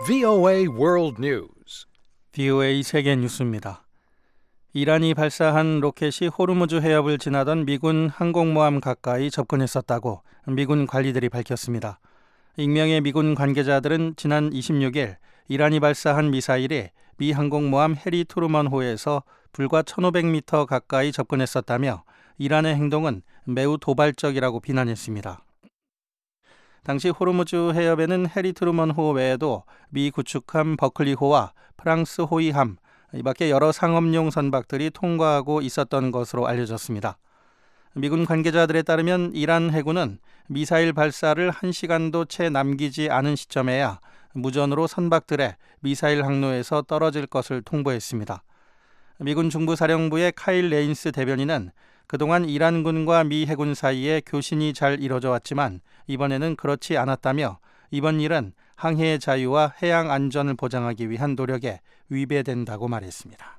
VOA World News. VOA 세계 뉴스입니다. 이란이 발사한 로켓이 호르무즈 해협을 지나던 미군 항공모함 가까이 접근했었다고 미군 관리들이 밝혔습니다. 익명의 미군 관계자들은 지난 26일 이란이 발사한 미사일이 미 항공모함 해리 트루먼호에서 불과 1,500m 가까이 접근했었다며 이란의 행동은 매우 도발적이라고 비난했습니다. 당시 호르무즈 해협에는 해리 트루먼호 외에도 미 구축함 버클리호와 프랑스 호위함, 이밖에 여러 상업용 선박들이 통과하고 있었던 것으로 알려졌습니다. 미군 관계자들에 따르면 이란 해군은 미사일 발사를 1시간도 채 남기지 않은 시점에야 무전으로 선박들의 미사일 항로에서 떨어질 것을 통보했습니다. 미군 중부사령부의 카일 레인스 대변인은 그동안 이란군과 미 해군 사이에 교신이 잘 이뤄져 왔지만 이번에는 그렇지 않았다며 이번 일은 항해의 자유와 해양 안전을 보장하기 위한 노력에 위배된다고 말했습니다.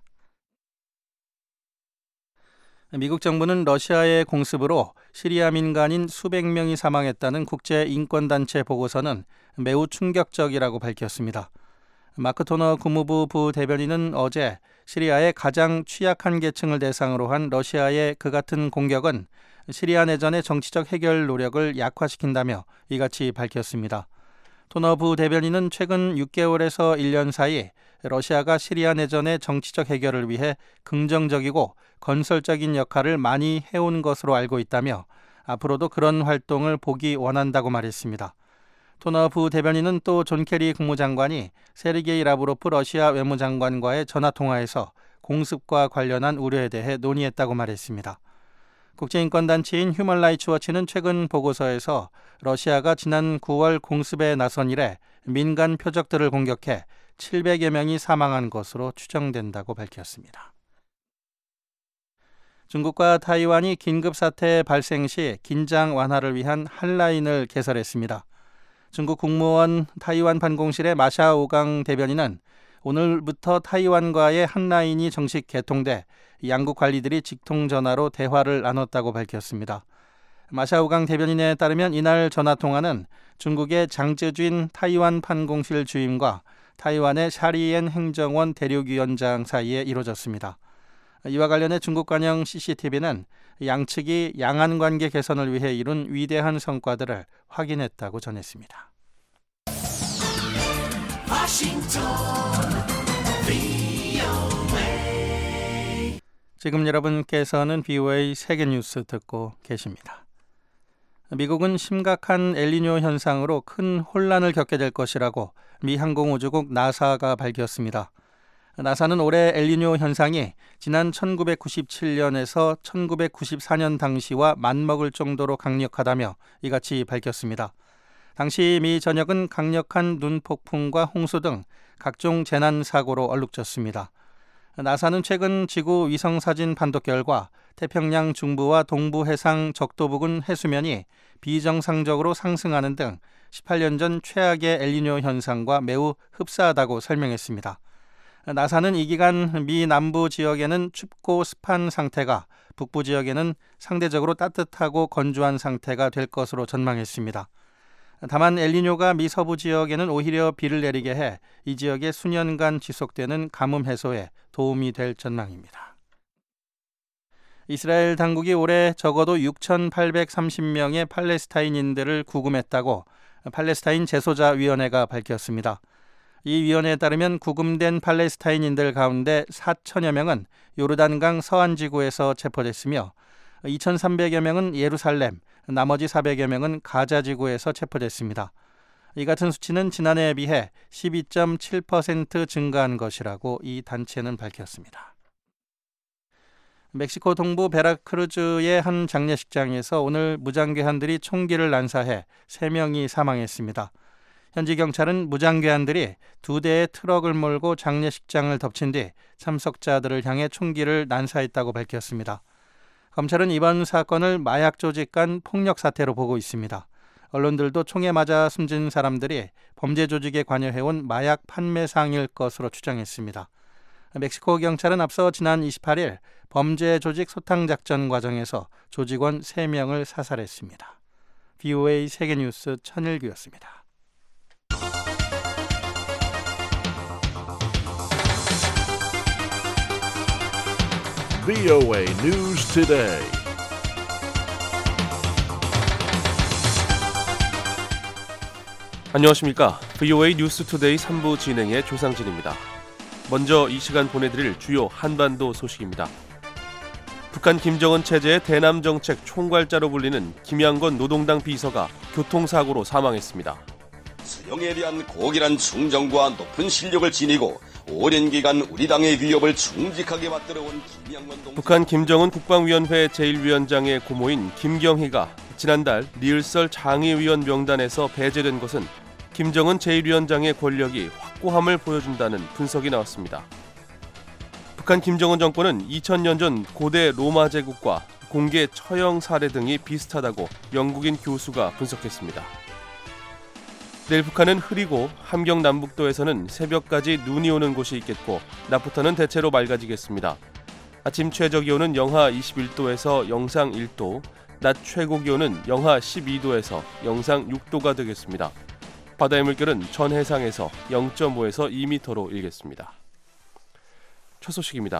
미국 정부는 러시아의 공습으로 시리아 민간인 수백 명이 사망했다는 국제인권단체 보고서는 매우 충격적이라고 밝혔습니다. 마크 토너 국무부 부대변인은 어제 시리아의 가장 취약한 계층을 대상으로 한 러시아의 그 같은 공격은 시리아 내전의 정치적 해결 노력을 약화시킨다며 이같이 밝혔습니다. 토너 부대변인은 최근 6개월에서 1년 사이 러시아가 시리아 내전의 정치적 해결을 위해 긍정적이고 건설적인 역할을 많이 해온 것으로 알고 있다며 앞으로도 그런 활동을 보기 원한다고 말했습니다. 토너 부대변인은 또 존 케리 국무장관이 세르게이 라브로프 러시아 외무장관과의 전화통화에서 공습과 관련한 우려에 대해 논의했다고 말했습니다. 국제인권단체인 휴먼 라이츠 워치는 최근 보고서에서 러시아가 지난 9월 공습에 나선 이래 민간 표적들을 공격해 700여 명이 사망한 것으로 추정된다고 밝혔습니다. 중국과 타이완이 긴급사태 발생 시 긴장 완화를 위한 한라인을 개설했습니다. 중국 국무원 타이완 반공실의 마샤오강 대변인은 오늘부터 타이완과의 한라인이 정식 개통돼 양국 관리들이 직통전화로 대화를 나눴다고 밝혔습니다. 마샤오강 대변인에 따르면 이날 전화통화는 중국의 장쯔쥔 타이완 판공실 주임과 타이완의 샤리엔 행정원 대륙위원장 사이에 이루어졌습니다. 이와 관련해 중국 관영 CCTV는 양측이 양안 관계 개선을 위해 이룬 위대한 성과들을 확인했다고 전했습니다. 지금 여러분께서는 VOA 세계뉴스 듣고 계십니다. 미국은 심각한 엘니뇨 현상으로 큰 혼란을 겪게 될 것이라고 미 항공우주국 나사가 밝혔습니다. 나사는 올해 엘니뇨 현상이 지난 1997년에서 1994년 당시와 맞먹을 정도로 강력하다며 이같이 밝혔습니다. 당시 미 전역은 강력한 눈폭풍과 홍수 등 각종 재난사고로 얼룩졌습니다. 나사는 최근 지구 위성사진 판독 결과 태평양 중부와 동부 해상 적도 부근 해수면이 비정상적으로 상승하는 등 18년 전 최악의 엘니뇨 현상과 매우 흡사하다고 설명했습니다. 나사는 이 기간 미 남부 지역에는 춥고 습한 상태가 북부 지역에는 상대적으로 따뜻하고 건조한 상태가 될 것으로 전망했습니다. 다만 엘니뇨가 미 서부 지역에는 오히려 비를 내리게 해 이 지역의 수년간 지속되는 가뭄 해소에 도움이 될 전망입니다. 이스라엘 당국이 올해 적어도 6,830명의 팔레스타인인들을 구금했다고 팔레스타인 재소자위원회가 밝혔습니다. 이 위원회에 따르면 구금된 팔레스타인인들 가운데 4천여 명은 요르단강 서안지구에서 체포됐으며 2,300여 명은 예루살렘, 나머지 400여 명은 가자지구에서 체포됐습니다. 이 같은 수치는 지난해에 비해 12.7% 증가한 것이라고 이 단체는 밝혔습니다. 멕시코 동부 베라크루즈의 한 장례식장에서 오늘 무장괴한들이 총기를 난사해 3명이 사망했습니다. 현지 경찰은 무장괴한들이 2대의 트럭을 몰고 장례식장을 덮친 뒤 참석자들을 향해 총기를 난사했다고 밝혔습니다. 검찰은 이번 사건을 마약 조직 간 폭력 사태로 보고 있습니다. 언론들도 총에 맞아 숨진 사람들이 범죄 조직에 관여해온 마약 판매상일 것으로 추정했습니다. 멕시코 경찰은 앞서 지난 28일 범죄 조직 소탕 작전 과정에서 조직원 3명을 사살했습니다. VOA 세계뉴스 천일규였습니다. VOA News Today. 안녕하십니까. VOA 뉴스 투데이 3부 진행의 조상진입니다. 먼저 이 시간 보내드릴 주요 한반도 소식입니다. 북한 김정은 체제의 대남정책 총괄자로 불리는 김양건 노동당 비서가 교통사고로 사망했습니다. 수용에 대한 고결한 충정과 높은 실력을 지니고 오랜 기간 우리 당의 위협을 충직하게 받들어온 김양건 동지. 북한 김정은 국방위원회 제1위원장의 고모인 김경희가 지난달 리을설 장의위원 명단에서 배제된 것은 김정은 제1위원장의 권력이 확고함을 보여준다는 분석이 나왔습니다. 북한 김정은 정권은 2000년 전 고대 로마 제국과 공개 처형 사례 등이 비슷하다고 영국인 교수가 분석했습니다. 내일 북한은 흐리고 함경 남북도에서는 새벽까지 눈이 오는 곳이 있겠고 낮부터는 대체로 맑아지겠습니다. 아침 최저기온은 영하 21도에서 영상 1도, 낮 최고기온은 영하 12도에서 영상 6도가 되겠습니다. 바다의 물결은 전 해상에서 0.5에서 2m로 일겠습니다. 첫 소식입니다.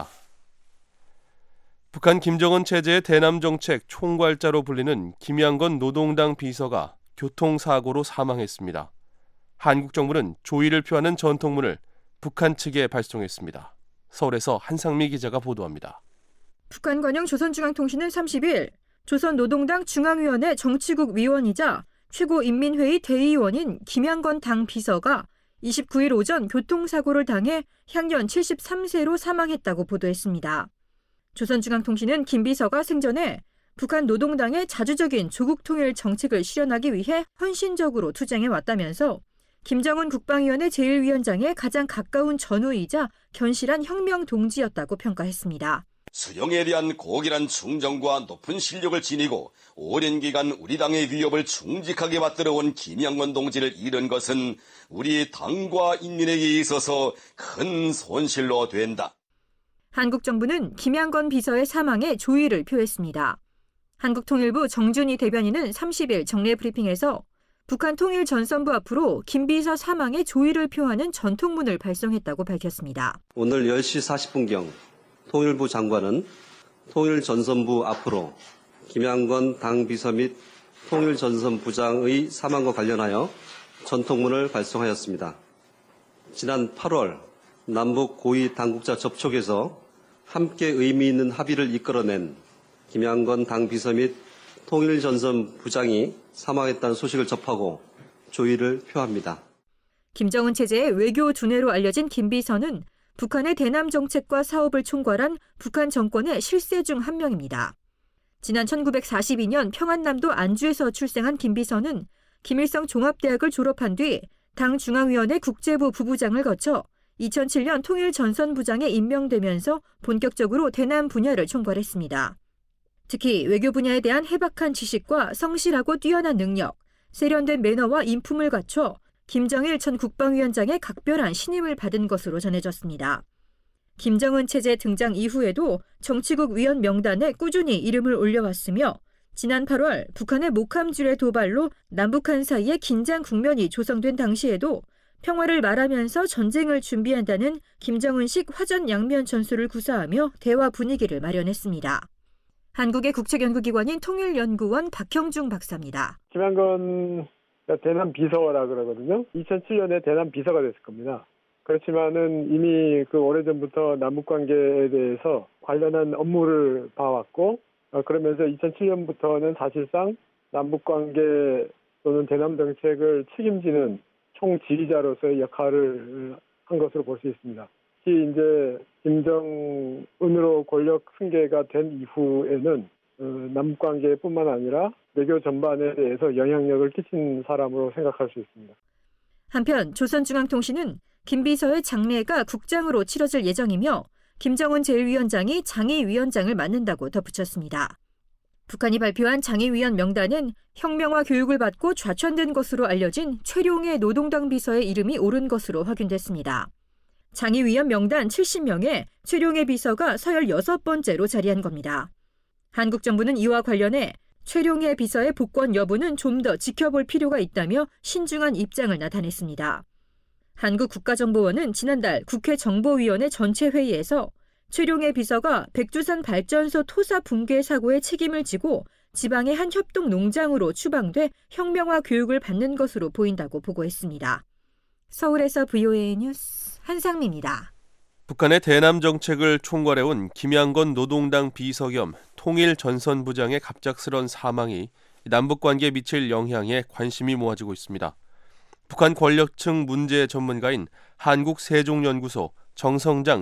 북한 김정은 체제의 대남정책 총괄자로 불리는 김양건 노동당 비서가 교통사고로 사망했습니다. 한국 정부는 조의를 표하는 전통문을 북한 측에 발송했습니다. 서울에서 한상미 기자가 보도합니다. 북한 관영 조선중앙통신은 30일 조선노동당 중앙위원회 정치국 위원이자 최고인민회의 대의원인 김양건 당 비서가 29일 오전 교통사고를 당해 향년 73세로 사망했다고 보도했습니다. 조선중앙통신은 김 비서가 생전에 북한 노동당의 자주적인 조국통일 정책을 실현하기 위해 헌신적으로 투쟁해왔다면서 김정은 국방위원회 제1위원장의 가장 가까운 전우이자 견실한 혁명 동지였다고 평가했습니다. 수용에 대한 고결한 충정과 높은 실력을 지니고 오랜 기간 우리 당의 위협을 충직하게 받들어온 김양건 동지를 잃은 것은 우리 당과 인민에게 있어서 큰 손실로 된다. 한국 정부는 김양건 비서의 사망에 조의를 표했습니다. 한국통일부 정준희 대변인은 30일 정례 브리핑에서 북한 통일전선부 앞으로 김 비서 사망에 조의를 표하는 전통문을 발송했다고 밝혔습니다. 오늘 10시 40분경 통일부 장관은 통일전선부 앞으로 김양건 당비서 및 통일전선부장의 사망과 관련하여 전통문을 발송하였습니다. 지난 8월 남북 고위 당국자 접촉에서 함께 의미 있는 합의를 이끌어낸 김양건 당비서 및 통일전선부장이 사망했다는 소식을 접하고 조의를 표합니다. 김정은 체제의 외교 두뇌로 알려진 김 비서는 북한의 대남 정책과 사업을 총괄한 북한 정권의 실세 중 한 명입니다. 지난 1942년 평안남도 안주에서 출생한 김 비서는 김일성 종합대학을 졸업한 뒤 당 중앙위원회 국제부 부부장을 거쳐 2007년 통일전선부장에 임명되면서 본격적으로 대남 분야를 총괄했습니다. 특히 외교 분야에 대한 해박한 지식과 성실하고 뛰어난 능력, 세련된 매너와 인품을 갖춰 김정일 전 국방위원장의 각별한 신임을 받은 것으로 전해졌습니다. 김정은 체제 등장 이후에도 정치국 위원 명단에 꾸준히 이름을 올려왔으며 지난 8월 북한의 목함질의 도발로 남북한 사이에 긴장 국면이 조성된 당시에도 평화를 말하면서 전쟁을 준비한다는 김정은식 화전양면 전술을 구사하며 대화 분위기를 마련했습니다. 한국의 국책연구기관인 통일연구원 박형중 박사입니다. 김양건 대남 비서라 그러거든요. 2007년에 대남 비서가 됐을 겁니다. 그렇지만은 이미 그 오래전부터 남북 관계에 대해서 관련한 업무를 봐왔고, 그러면서 2007년부터는 사실상 남북 관계 또는 대남 정책을 책임지는 총지휘자로서의 역할을 한 것으로 볼 수 있습니다. 특히 이제 김정은으로 권력 승계가 된 이후에는 남북 관계뿐만 아니라 외교 전반에 대해서 영향력을 끼친 사람으로 생각할 수 있습니다. 한편 조선중앙통신은 김 비서의 장례가 국장으로 치러질 예정이며 김정은 제1위원장이 장의위원장을 맡는다고 덧붙였습니다. 북한이 발표한 장의위원 명단은 혁명화 교육을 받고 좌천된 것으로 알려진 최룡해 노동당 비서의 이름이 오른 것으로 확인됐습니다. 장의위원 명단 70명에 최룡해 비서가 서열 6번째로 자리한 겁니다. 한국 정부는 이와 관련해 최룡해 비서의 복권 여부는 좀 더 지켜볼 필요가 있다며 신중한 입장을 나타냈습니다. 한국국가정보원은 지난달 국회 정보위원회 전체 회의에서 최룡해 비서가 백두산 발전소 토사 붕괴 사고의 책임을 지고 지방의 한 협동 농장으로 추방돼 혁명화 교육을 받는 것으로 보인다고 보고했습니다. 서울에서 VOA 뉴스 한상미입니다. 북한의 대남 정책을 총괄해온 김양건 노동당 비서 겸 통일전선부장의 갑작스런 사망이 남북 관계에 미칠 영향에 관심이 모아지고 있습니다. 북한 권력층 문제 전문가인 한국세종연구소 정성장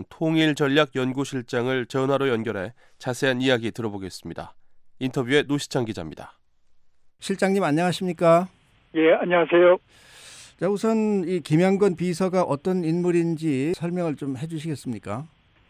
통일전략연구실장을 전화로 연결해 자세한 이야기 들어보겠습니다. 인터뷰에 노시창 기자입니다. 실장님 안녕하십니까? 예, 안녕하세요. 자, 우선 이 김양건 비서가 어떤 인물인지 설명을 좀 해주시겠습니까?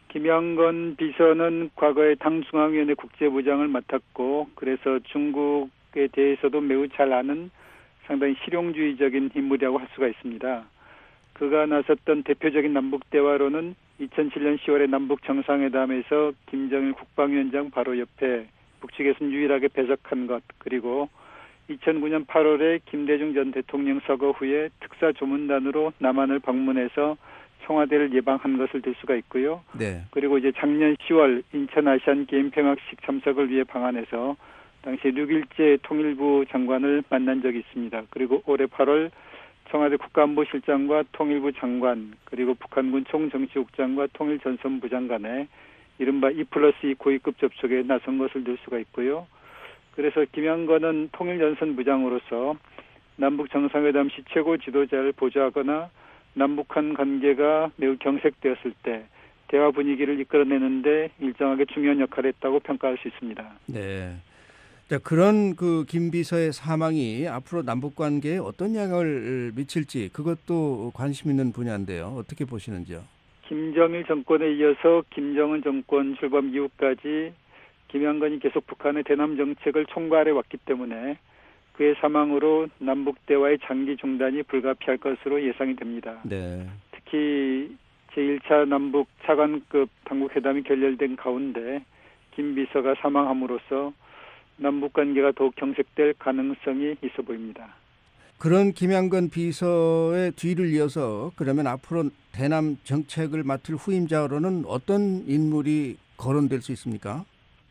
김양건 비서는 과거에 당중앙위원회 국제부장을 맡았고 그래서 중국에 대해서도 매우 잘 아는 상당히 실용주의적인 인물이라고 할 수가 있습니다. 그가 나섰던 대표적인 남북대화로는 2007년 10월에 남북 정상회담에서 김정일 국방위원장 바로 옆에 북측에서는 유일하게 배석한 것, 그리고 2009년 8월에 김대중 전 대통령 서거 후에 특사조문단으로 남한을 방문해서 청와대를 예방한 것을 들 수가 있고요. 네. 그리고 이제 작년 10월 인천 아시안 게임 폐막식 참석을 위해 방한해서 당시 6일째 통일부 장관을 만난 적이 있습니다. 그리고 올해 8월 청와대 국가안보실장과 통일부 장관, 그리고 북한군 총정치국장과 통일전선부장 간에 이른바 2+2 고위급 접촉에 나선 것을 들 수가 있고요. 그래서 김양건은 통일전선부장으로서 남북 정상회담 시 최고 지도자를 보좌하거나 남북한 관계가 매우 경색되었을 때 대화 분위기를 이끌어내는데 일정하게 중요한 역할을 했다고 평가할 수 있습니다. 네. 자, 그런 김 비서의 사망이 앞으로 남북 관계에 어떤 영향을 미칠지 그것도 관심 있는 분야인데요. 어떻게 보시는지요? 김정일 정권에 이어서 김정은 정권 출범 이후까지 김양건이 계속 북한의 대남 정책을 총괄해 왔기 때문에 그의 사망으로 남북 대화의 장기 중단이 불가피할 것으로 예상이 됩니다. 네. 특히 제1차 남북 차관급 당국회담이 결렬된 가운데 김 비서가 사망함으로써 남북 관계가 더욱 경색될 가능성이 있어 보입니다. 그런 김양건 비서의 뒤를 이어서 그러면 앞으로 대남 정책을 맡을 후임자로는 어떤 인물이 거론될 수 있습니까?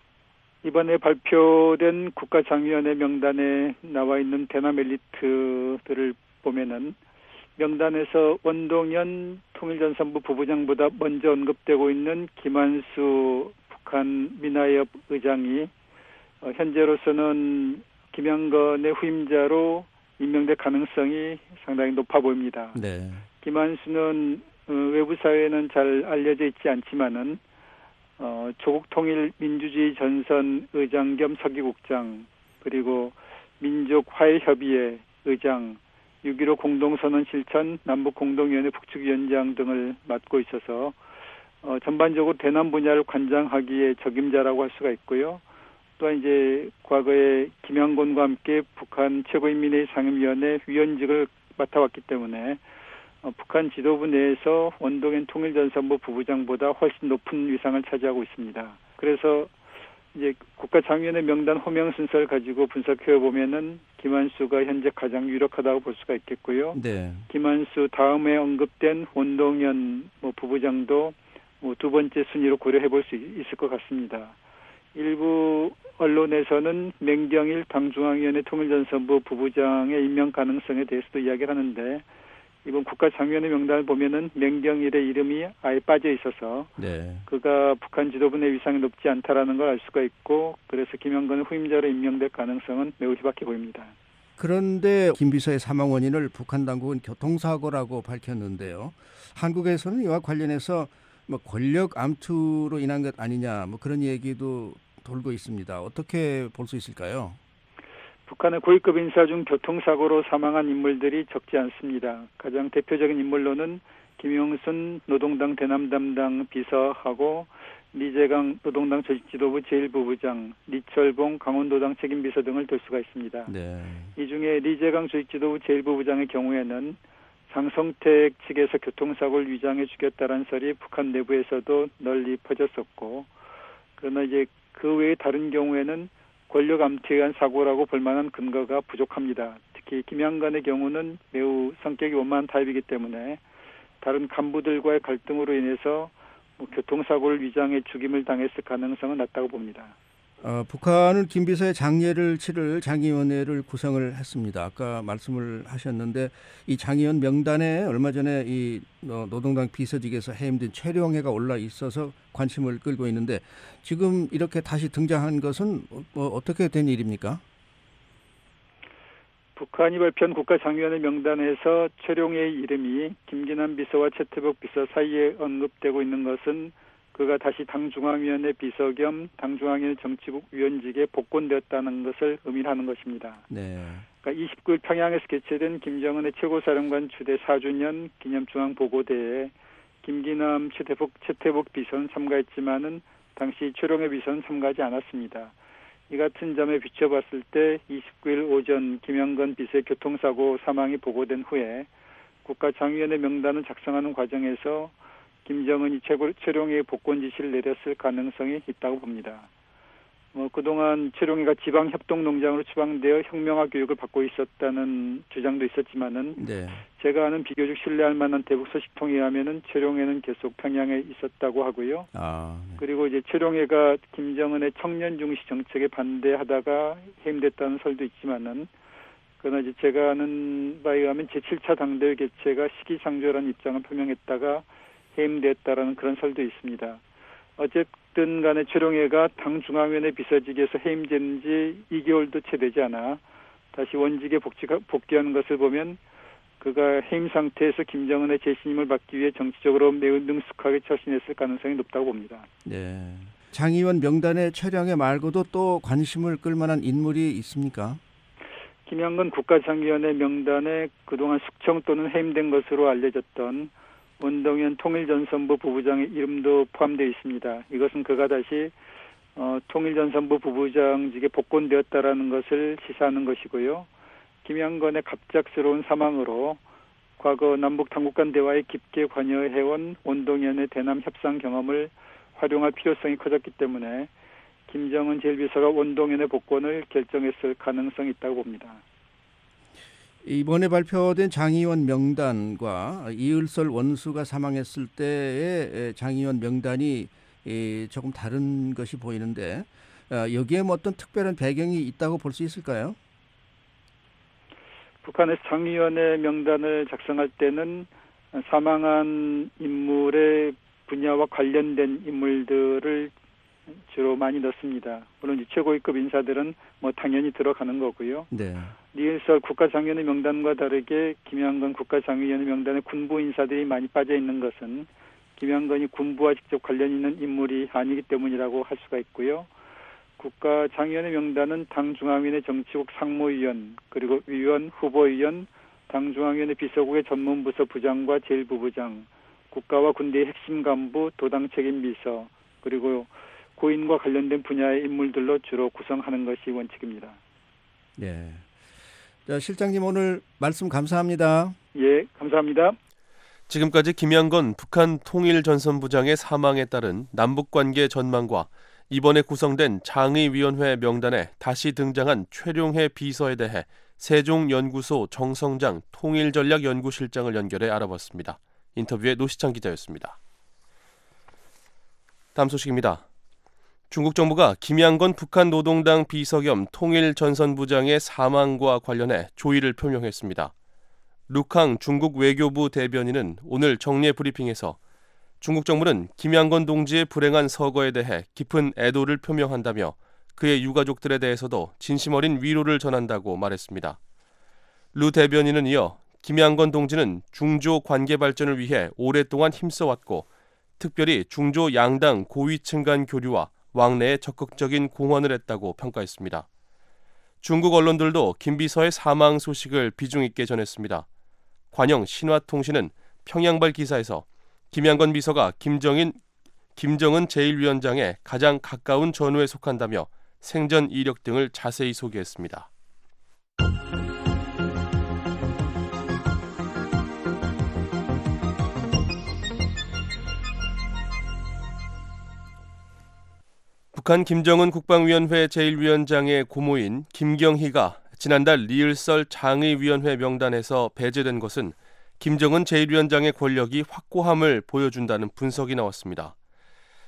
이번에 발표된 국가장위원회 명단에 나와 있는 대남 엘리트들을 보면은 명단에서 원동현 통일전선부 부부장보다 먼저 언급되고 있는 김한수 북한 민화협 의장이 현재로서는 김양건의 후임자로 임명될 가능성이 상당히 높아 보입니다. 네. 김한수는 외부 사회에는 잘 알려져 있지 않지만은 조국통일민주주의 전선 의장 겸 서기국장, 그리고 민족화해협의회 의장, 6.15 공동선언 실천 남북공동위원회 북측위원장 등을 맡고 있어서 전반적으로 대남 분야를 관장하기에 적임자라고 할 수가 있고요. 또한 이제 과거에 김양곤과 함께 북한 최고인민회의 상임위원회 위원직을 맡아왔기 때문에 북한 지도부 내에서 원동현 통일전선부 부부장보다 훨씬 높은 위상을 차지하고 있습니다. 그래서 이제 국가장위원회 명단 호명 순서를 가지고 분석해 보면은 김한수가 현재 가장 유력하다고 볼 수가 있겠고요. 네. 김한수 다음에 언급된 원동현 부부장도 두 번째 순위로 고려해 볼 수 있을 것 같습니다. 일부 언론에서는 맹경일 당중앙위원회 통일전선부 부부장의 임명 가능성에 대해서도 이야기를 하는데 이번 국가장위원회 명단을 보면은 맹경일의 이름이 아예 빠져 있어서 네. 그가 북한 지도부 내 위상이 높지 않다라는 걸 알 수가 있고 그래서 김양건의 후임자로 임명될 가능성은 매우 희박해 보입니다. 그런데 김 비서의 사망 원인을 북한 당국은 교통사고라고 밝혔는데요. 한국에서는 이와 관련해서 권력 암투로 인한 것 아니냐 그런 얘기도 돌고 있습니다. 어떻게 볼 수 있을까요? 북한의 고위급 인사 중 교통사고로 사망한 인물들이 적지 않습니다. 가장 대표적인 인물로는 김용순 노동당 대남 담당 비서하고 리재강 노동당 조직지도부 제1부부장, 리철봉 강원도당 책임비서 등을 들 수가 있습니다. 네. 이 중에 리재강 조직지도부 제1부부장의 경우에는 장성택 측에서 교통사고를 위장해 죽였다는 설이 북한 내부에서도 널리 퍼졌었고, 그러나 이제 그 외의 다른 경우에는 권력 암투에 의한 사고라고 볼 만한 근거가 부족합니다. 특히 김양건의 경우는 매우 성격이 원만한 타입이기 때문에 다른 간부들과의 갈등으로 인해서 교통사고를 위장해 죽임을 당했을 가능성은 낮다고 봅니다. 북한은 김비서의 장례를 치를 장의원회를 구성을 했습니다. 아까 말씀을 하셨는데 이 장의원 명단에 얼마 전에 이 노동당 비서직에서 해임된 최룡해가 올라 있어서 관심을 끌고 있는데 지금 이렇게 다시 등장한 것은 어떻게 된 일입니까? 북한이 발표한 국가장의원회 명단에서 최룡해의 이름이 김기남 비서와 최태복 비서 사이에 언급되고 있는 것은 그가 다시 당중앙위원회 비서 겸 당중앙위원회 정치국 위원직에 복권되었다는 것을 의미하는 것입니다. 네. 그러니까 29일 평양에서 개최된 김정은의 최고사령관 주대 4주년 기념중앙보고대에 김기남, 최태복 비서는 참가했지만은 당시 최룡해 비서는 참가하지 않았습니다. 이 같은 점에 비춰봤을 때 29일 오전 김영건 비서의 교통사고 사망이 보고된 후에 국가장의원회 명단을 작성하는 과정에서 김정은이 최룡해의 복권 지시를 내렸을 가능성이 있다고 봅니다. 그동안 최룡해가 지방협동농장으로 추방되어 혁명화 교육을 받고 있었다는 주장도 있었지만은 네. 제가 아는 비교적 신뢰할 만한 대북 소식통에 의하면은 최룡해는 계속 평양에 있었다고 하고요. 네. 그리고 이제 최룡해가 김정은의 청년 중시 정책에 반대하다가 해임됐다는 설도 있지만은 그러나 이제 제가 아는 바에 의하면 제7차 당대회 개최가 시기상조라는 입장을 표명했다가 해임됐다라는 그런 설도 있습니다. 어쨌든 간에 최룡해가 당중앙위원회 비서직에서 해임된 지 2개월도 채 되지 않아 다시 원직에 복귀하는 것을 보면 그가 해임 상태에서 김정은의 재신임을 받기 위해 정치적으로 매우 능숙하게 처신했을 가능성이 높다고 봅니다. 네. 장의원 명단에 최룡해 말고도 또 관심을 끌만한 인물이 있습니까? 김영건 국가장의원회 명단에 그동안 숙청 또는 해임된 것으로 알려졌던 원동현 통일전선부 부부장의 이름도 포함되어 있습니다. 이것은 그가 다시 통일전선부 부부장직에 복권되었다라는 것을 시사하는 것이고요. 김영건의 갑작스러운 사망으로 과거 남북 당국 간 대화에 깊게 관여해온 원동현의 대남 협상 경험을 활용할 필요성이 커졌기 때문에 김정은 제1비서가 원동현의 복권을 결정했을 가능성이 있다고 봅니다. 이번에 발표된 장의원 명단과 이을설 원수가 사망했을 때의 장의원 명단이 조금 다른 것이 보이는데 여기에 뭐 어떤 특별한 배경이 있다고 볼 수 있을까요? 북한에서 장의원의 명단을 작성할 때는 사망한 인물의 분야와 관련된 인물들을 주로 많이 넣습니다. 물론 최고위급 인사들은 뭐 당연히 들어가는 거고요. 네. 리을설 국가장의원회 명단과 다르게 김영건 국가장의원회 명단에 군부 인사들이 많이 빠져 있는 것은 김영건이 군부와 직접 관련 있는 인물이 아니기 때문이라고 할 수가 있고요. 국가장의원회 명단은 당중앙위원회 정치국 상무위원, 그리고 위원, 후보위원, 당중앙위원회 비서국의 전문부서 부장과 제1부부장, 국가와 군대의 핵심 간부, 도당 책임비서, 그리고 고인과 관련된 분야의 인물들로 주로 구성하는 것이 원칙입니다. 네. 자, 실장님 오늘 말씀 감사합니다. 예, 감사합니다. 지금까지 김영건 북한 통일전선부장의 사망에 따른 남북관계 전망과 이번에 구성된 장의위원회 명단에 다시 등장한 최룡해 비서에 대해 세종연구소 정성장 통일전략연구실장을 연결해 알아봤습니다. 인터뷰에 노시창 기자였습니다. 다음 소식입니다. 중국 정부가 김양건 북한 노동당 비서 겸 통일전선부장의 사망과 관련해 조의를 표명했습니다. 룩항 중국 외교부 대변인은 오늘 정례 브리핑에서 중국 정부는 김양건 동지의 불행한 서거에 대해 깊은 애도를 표명한다며 그의 유가족들에 대해서도 진심 어린 위로를 전한다고 말했습니다. 루 대변인은 이어 김양건 동지는 중조 관계 발전을 위해 오랫동안 힘써왔고 특별히 중조 양당 고위층 간 교류와 왕래에 적극적인 공헌을 했다고 평가했습니다. 중국 언론들도 김 비서의 사망 소식을 비중 있게 전했습니다. 관영 신화통신은 평양발 기사에서 김양건 비서가 김정은 제1위원장의 가장 가까운 전우에 속한다며 생전 이력 등을 자세히 소개했습니다. 북한 김정은 국방위원회 제1위원장의 고모인 김경희가 지난달 리을설 장의위원회 명단에서 배제된 것은 김정은 제1위원장의 권력이 확고함을 보여준다는 분석이 나왔습니다.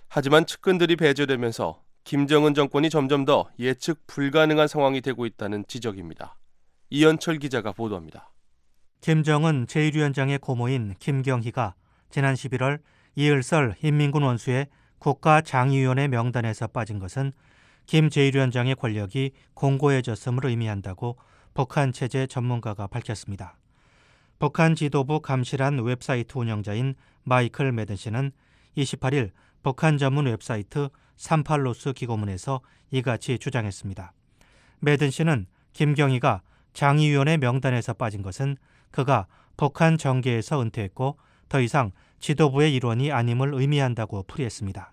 하지만 측근들이 배제되면서 김정은 정권이 점점 더 예측 불가능한 상황이 되고 있다는 지적입니다. 이현철 기자가 보도합니다. 김정은 제1위원장의 고모인 김경희가 지난 11월 이을설 인민군 원수의 국가장의위원회 명단에서 빠진 것은 김 제1위원장의 권력이 공고해졌음을 의미한다고 북한 체제 전문가가 밝혔습니다. 북한 지도부 감시란 웹사이트 운영자인 마이클 매든 씨는 28일 북한 전문 웹사이트 38로스 기고문에서 이같이 주장했습니다. 매든 씨는 김경희가 장의위원회 명단에서 빠진 것은 그가 북한 정계에서 은퇴했고 더 이상 지도부의 일원이 아님을 의미한다고 풀이했습니다.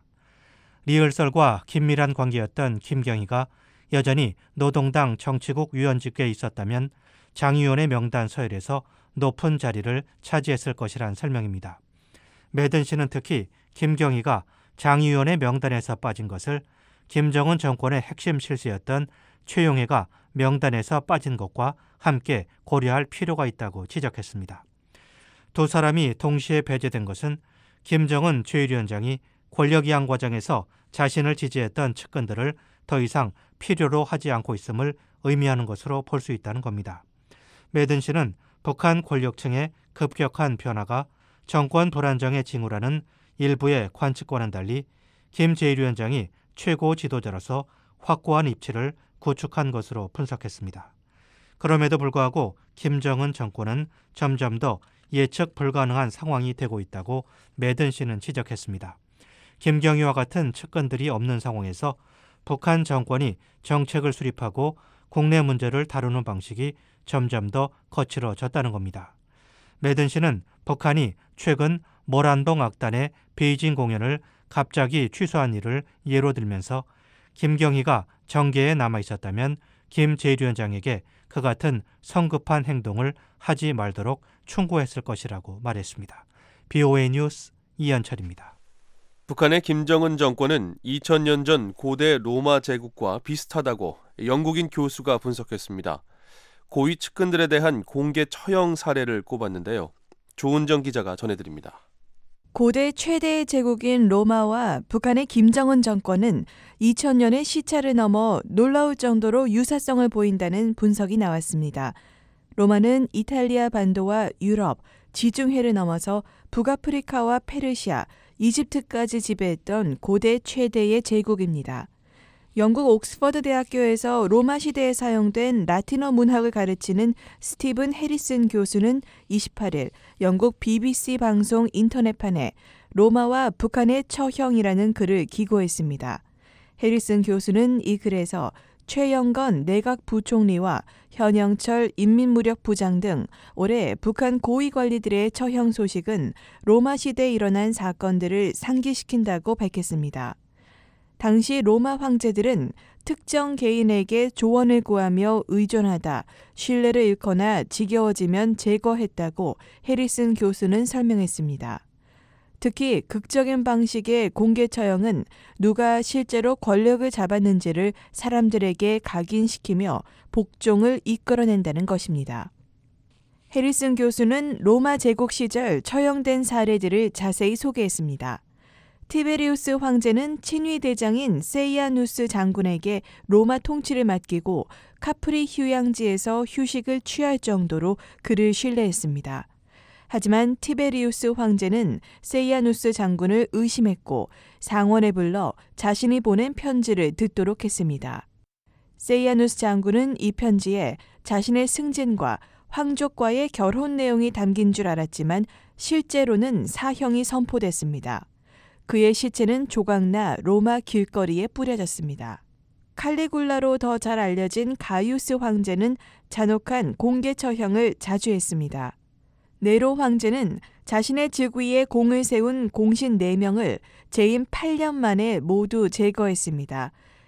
리을설과 긴밀한 관계였던 김경희가 여전히 노동당 정치국 위원직에 있었다면 장의위원회 명단 서열에서 높은 자리를 차지했을 것이란 설명입니다. 매든 씨는 특히 김경희가 장의위원회 명단에서 빠진 것을 김정은 정권의 핵심 실세였던 최용해가 명단에서 빠진 것과 함께 고려할 필요가 있다고 지적했습니다. 두 사람이 동시에 배제된 것은 김정은 제1위원장이 권력이양 과정에서 자신을 지지했던 측근들을 더 이상 필요로 하지 않고 있음을 의미하는 것으로 볼 수 있다는 겁니다. 매든 씨는 북한 권력층의 급격한 변화가 정권 불안정의 징후라는 일부의 관측과는 달리 김 제1위원장이 최고 지도자로서 확고한 입지를 구축한 것으로 분석했습니다. 그럼에도 불구하고 김정은 정권은 점점 더 예측 불가능한 상황이 되고 있다고 매든 씨는 지적했습니다. 김경희와 같은 측근들이 없는 상황에서 북한 정권이 정책을 수립하고 국내 문제를 다루는 방식이 점점 더 거칠어졌다는 겁니다. 매든 씨는 북한이 최근 모란봉 악단의 베이징 공연을 갑자기 취소한 일을 예로 들면서 김경희가 정계에 남아있었다면 김 제1위원장에게 그 같은 성급한 행동을 하지 말도록 충고했을 것이라고 말했습니다. BOA 뉴스 이현철입니다. 북한의 김정은 정권은 2000년 전 고대 로마 제국과 비슷하다고 영국인 교수가 분석했습니다. 고위 측근들에 대한 공개 처형 사례를 꼽았는데요. 조은정 기자가 전해드립니다. 고대 최대의 제국인 로마와 북한의 김정은 정권은 2000년의 시차를 넘어 놀라울 정도로 유사성을 보인다는 분석이 나왔습니다. 로마는 이탈리아 반도와 유럽, 지중해를 넘어서 북아프리카와 페르시아, 이집트까지 지배했던 고대 최대의 제국입니다. 영국 옥스퍼드 대학교에서 로마 시대에 사용된 라틴어 문학을 가르치는 스티븐 해리슨 교수는 28일 영국 BBC 방송 인터넷판에 로마와 북한의 처형이라는 글을 기고했습니다. 해리슨 교수는 이 글에서 최영건 내각 부총리와 현영철 인민무력부장 등 올해 북한 고위 관리들의 처형 소식은 로마 시대에 일어난 사건들을 상기시킨다고 밝혔습니다. 당시 로마 황제들은 특정 개인에게 조언을 구하며 의존하다 신뢰를 잃거나 지겨워지면 제거했다고 해리슨 교수는 설명했습니다. 특히 극적인 방식의 공개 처형은 누가 실제로 권력을 잡았는지를 사람들에게 각인시키며 복종을 이끌어낸다는 것입니다. 해리슨 교수는 로마 제국 시절 처형된 사례들을 자세히 소개했습니다. 티베리우스 황제는 친위 대장인 세이아누스 장군에게 로마 통치를 맡기고 카프리 휴양지에서 휴식을 취할 정도로 그를 신뢰했습니다. 하지만 티베리우스 황제는 세이아누스 장군을 의심했고 상원에 불러 자신이 보낸 편지를 듣도록 했습니다. 세이아누스 장군은 이 편지에 자신의 승진과 황족과의 결혼 내용이 담긴 줄 알았지만 실제로는 사형이 선포됐습니다. 그의 시체는 조각나 로마 길거리에 뿌려졌습니다. 칼리굴라로 더 잘 알려진 가이우스 황제는 잔혹한 공개 처형을 자주 했습니다. 네로 황제는 자신의 즉위에 공을 세운 공신 4명을 재임 8년 만에 모두 제거했습니다.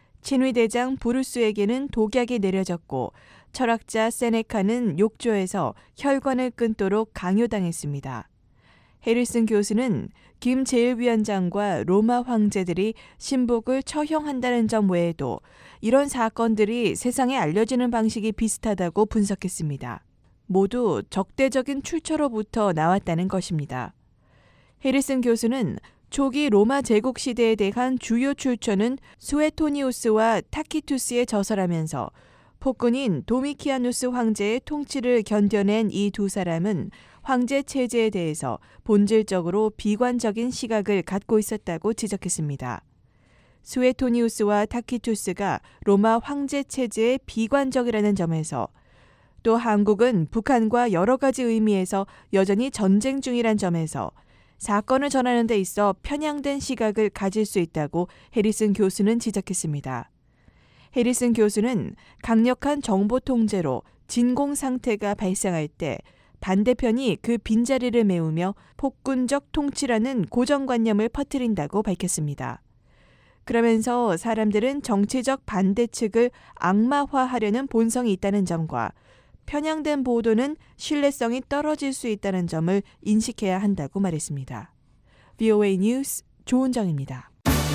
친위대장 브루스에게는 독약이 내려졌고 철학자 세네카는 욕조에서 혈관을 끊도록 강요당했습니다. 해리슨 교수는 김 제1위원장과 로마 황제들이 신복을 처형한다는 점 외에도 이런 사건들이 세상에 알려지는 방식이 비슷하다고 분석했습니다. 모두 적대적인 출처로부터 나왔다는 것입니다. 해리슨 교수는 초기 로마 제국 시대에 대한 주요 출처는 수에토니우스와 타키투스의 저서라면서 폭군인 도미키아누스 황제의 통치를 견뎌낸 이 두 사람은 황제 체제에 대해서 본질적으로 비관적인 시각을 갖고 있었다고 지적했습니다. 수에토니우스와 타키투스가 로마 황제 체제에 비관적이라는 점에서 또 한국은 북한과 여러 가지 의미에서 여전히 전쟁 중이란 점에서 사건을 전하는 데 있어 편향된 시각을 가질 수 있다고 해리슨 교수는 지적했습니다. 해리슨 교수는 강력한 정보 통제로 진공 상태가 발생할 때 반대편이 그 빈자리를 메우며 폭군적 통치라는 고정관념을 퍼뜨린다고 밝혔습니다. 그러면서 사람들은 정치적 반대측을 악마화하려는 본성이 있다는 점과 편향된 보도는 신뢰성이 떨어질 수 있다는 점을 인식해야 한다고 말했습니다. VOA 뉴스 조은정입니다.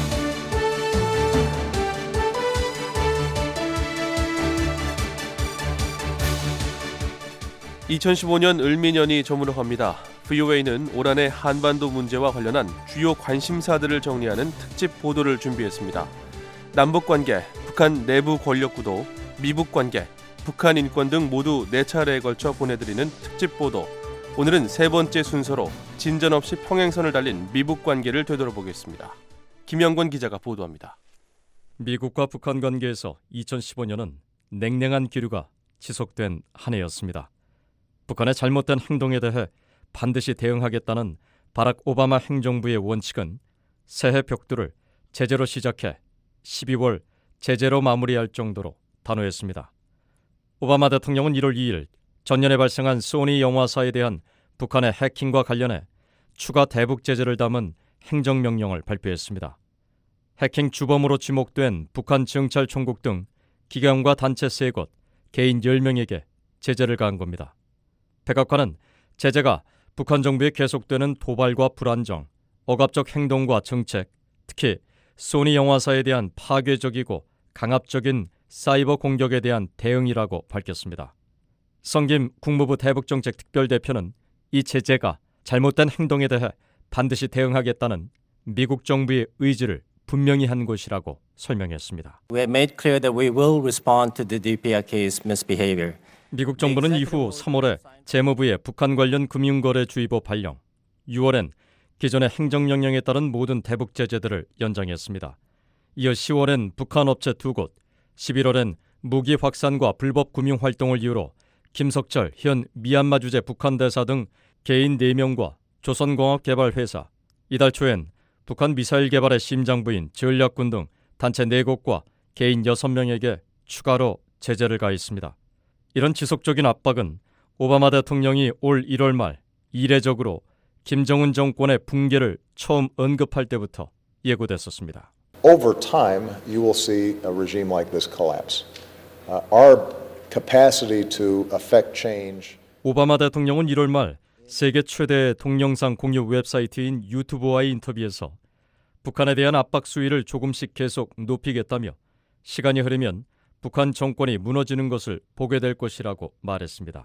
2015년 을미년이 저물어갑니다. VOA는 올 한해 한반도 문제와 관련한 주요 관심사들을 정리하는 특집 보도를 준비했습니다. 남북관계, 북한 내부 권력구도, 미북관계, 북한 인권 등 모두 4차례에 걸쳐 보내드리는 특집 보도. 오늘은 세 번째 순서로 진전 없이 평행선을 달린 미북 관계를 되돌아보겠습니다. 김영권 기자가 보도합니다. 미국과 북한 관계에서 2015년은 냉랭한 기류가 지속된 한 해였습니다. 북한의 잘못된 행동에 대해 반드시 대응하겠다는 바락 오바마 행정부의 원칙은 새해 벽두를 제재로 시작해 12월 제재로 마무리할 정도로 단호했습니다. 오바마 대통령은 1월 2일 전년에 발생한 소니 영화사에 대한 북한의 해킹과 관련해 추가 대북 제재를 담은 행정명령을 발표했습니다. 해킹 주범으로 지목된 북한 정찰총국 등 기관과 단체 3곳, 개인 10명에게 제재를 가한 겁니다. 백악관은 제재가 북한 정부의 계속되는 도발과 불안정, 억압적 행동과 정책, 특히 소니 영화사에 대한 파괴적이고 강압적인 사이버 공격에 대한 대응이라고 밝혔습니다. 성김 국무부 대북정책 특별대표는 이 제재가 잘못된 행동에 대해 반드시 대응하겠다는 미국 정부의 의지를 분명히 한 것이라고 설명했습니다. We have made clear that we will respond to the DPRK's misbehavior. 미국 정부는 이후 3월에 재무부의 북한 관련 금융거래 주의보 발령, 6월엔 기존의 행정명령에 따른 모든 대북 제재들을 연장했습니다. 이어 10월엔 북한 업체 2곳, 11월엔 무기 확산과 불법 금융활동을 이유로 김석철 현 미얀마 주재 북한 대사 등 개인 4명과 조선공업개발회사, 이달 초엔 북한 미사일 개발의 심장부인 전략군 등 단체 4곳과 개인 6명에게 추가로 제재를 가했습니다. 이런 지속적인 압박은 오바마 대통령이 올 1월 말 이례적으로 김정은 정권의 붕괴를 처음 언급할 때부터 예고됐었습니다. Over time, you will see a regime like this collapse. Our capacity to affect change. 오바마 대통령은 1월 말 세계 최대 동영상 공유 웹사이트인 유튜브와의 인터뷰에서 북한에 대한 압박 수위를 조금씩 계속 높이겠다며 시간이 흐르면 북한 정권이 무너지는 것을 보게 될 것이라고 말했습니다.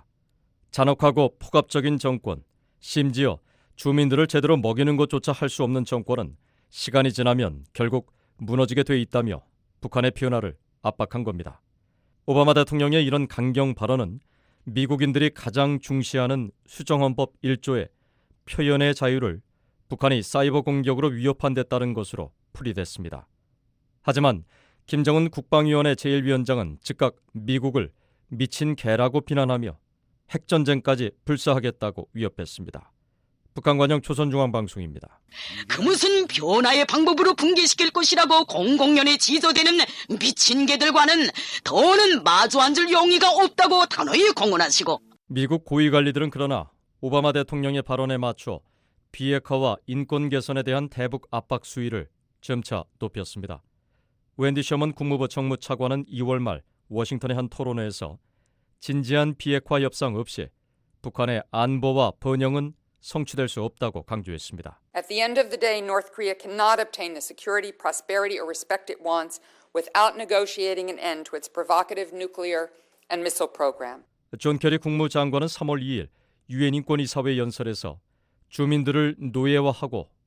잔혹하고 폭압적인 정권, 심지어 주민들을 제대로 먹이는 것조차 할 수 없는 정권은 시간이 지나면 결국 무너지게 돼 있다며 북한의 변화를 압박한 겁니다. 오바마 대통령의 이런 강경 발언은 미국인들이 가장 중시하는 수정헌법 1조의 표현의 자유를 북한이 사이버 공격으로 위협한 데 따른 것으로 풀이됐습니다. 하지만 김정은 국방위원회 제1위원장은 즉각 미국을 미친 개라고 비난하며 핵전쟁까지 불사하겠다고 위협했습니다. 북한관영 조선중앙방송입니다. 그 무슨 변화의 방법으로 붕괴시킬 것이라고 공공연히 지저대는 미친 개들과는 더는 마주 앉을 용의가 없다고 단호히 공언하시고, 미국 고위관리들은 그러나 오바마 대통령의 발언에 맞춰 비핵화와 인권 개선에 대한 대북 압박 수위를 점차 높였습니다. 웬디 셔먼 국무부 정무차관은 2월 말 워싱턴의 한 토론회에서 진지한 비핵화 협상 없이 북한의 안보와 번영은 성취될 수 없다고 강조했습니다. At the end of the day, North Korea cannot obtain the security, prosperity, or respect it wants without negotiating an end to its provocative nuclear and missile program. 존 캐리 국무장관은 3월 2일 유엔 인권이사회 연설에서 주민들을 노예화하고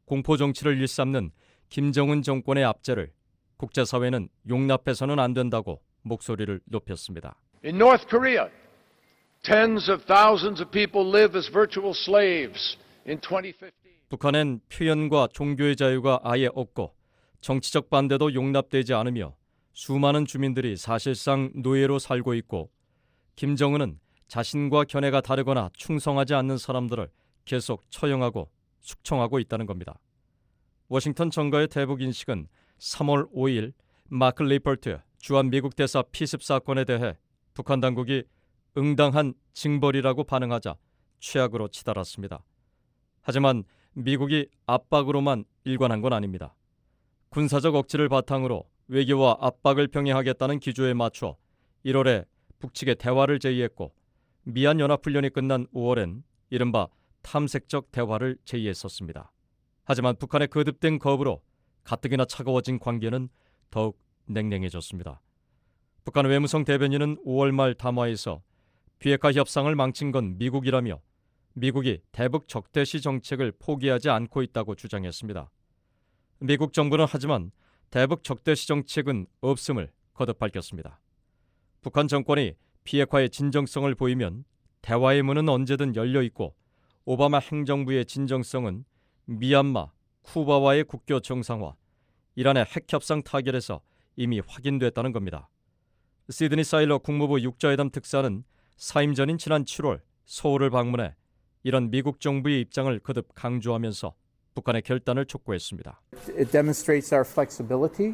공포 정치를 일삼는 김정은 정권의 압제를 국제사회는 용납해서는 안 된다고 목소리를 높였습니다. In North Korea, tens of thousands of people live as virtual slaves. In 2015. 북한엔 표현과 종교의 자유가 아예 없고 정치적 반대도 용납되지 않으며 수많은 주민들이 사실상 노예로 살고 있고 김정은은 자신과 견해가 다르거나 충성하지 않는 사람들을 계속 처형하고 숙청하고 있다는 겁니다. 워싱턴 정가의 대북 인식은 3월 5일 마크 리퍼트 주한 미국 대사 피습 사건에 대해 북한 당국이 응당한 징벌이라고 반응하자 최악으로 치달았습니다. 하지만 미국이 압박으로만 일관한 건 아닙니다. 군사적 억지를 바탕으로 외교와 압박을 병행하겠다는 기조에 맞춰 1월에 북측에 대화를 제의했고 미얀연합훈련이 끝난 5월엔 이른바 탐색적 대화를 제의했었습니다. 하지만 북한의 거듭된 거부로 가뜩이나 차가워진 관계는 더욱 냉랭해졌습니다. 북한 외무성 대변인은 5월 말 담화에서 비핵화 협상을 망친 건 미국이라며 미국이 대북 적대시 정책을 포기하지 않고 있다고 주장했습니다. 미국 정부는 하지만 대북 적대시 정책은 없음을 거듭 밝혔습니다. 북한 정권이 비핵화의 진정성을 보이면 대화의 문은 언제든 열려 있고 오바마 행정부의 진정성은 미얀마, 쿠바와의 국교 정상화, 이란의 핵협상 타결에서 이미 확인됐다는 겁니다. 시드니 사일러 국무부 육자회담 특사는 사임 전인 지난 7월 서울을 방문해 이런 미국 정부의 입장을 거듭 강조하면서 북한의 결단을 촉구했습니다. It demonstrates our flexibility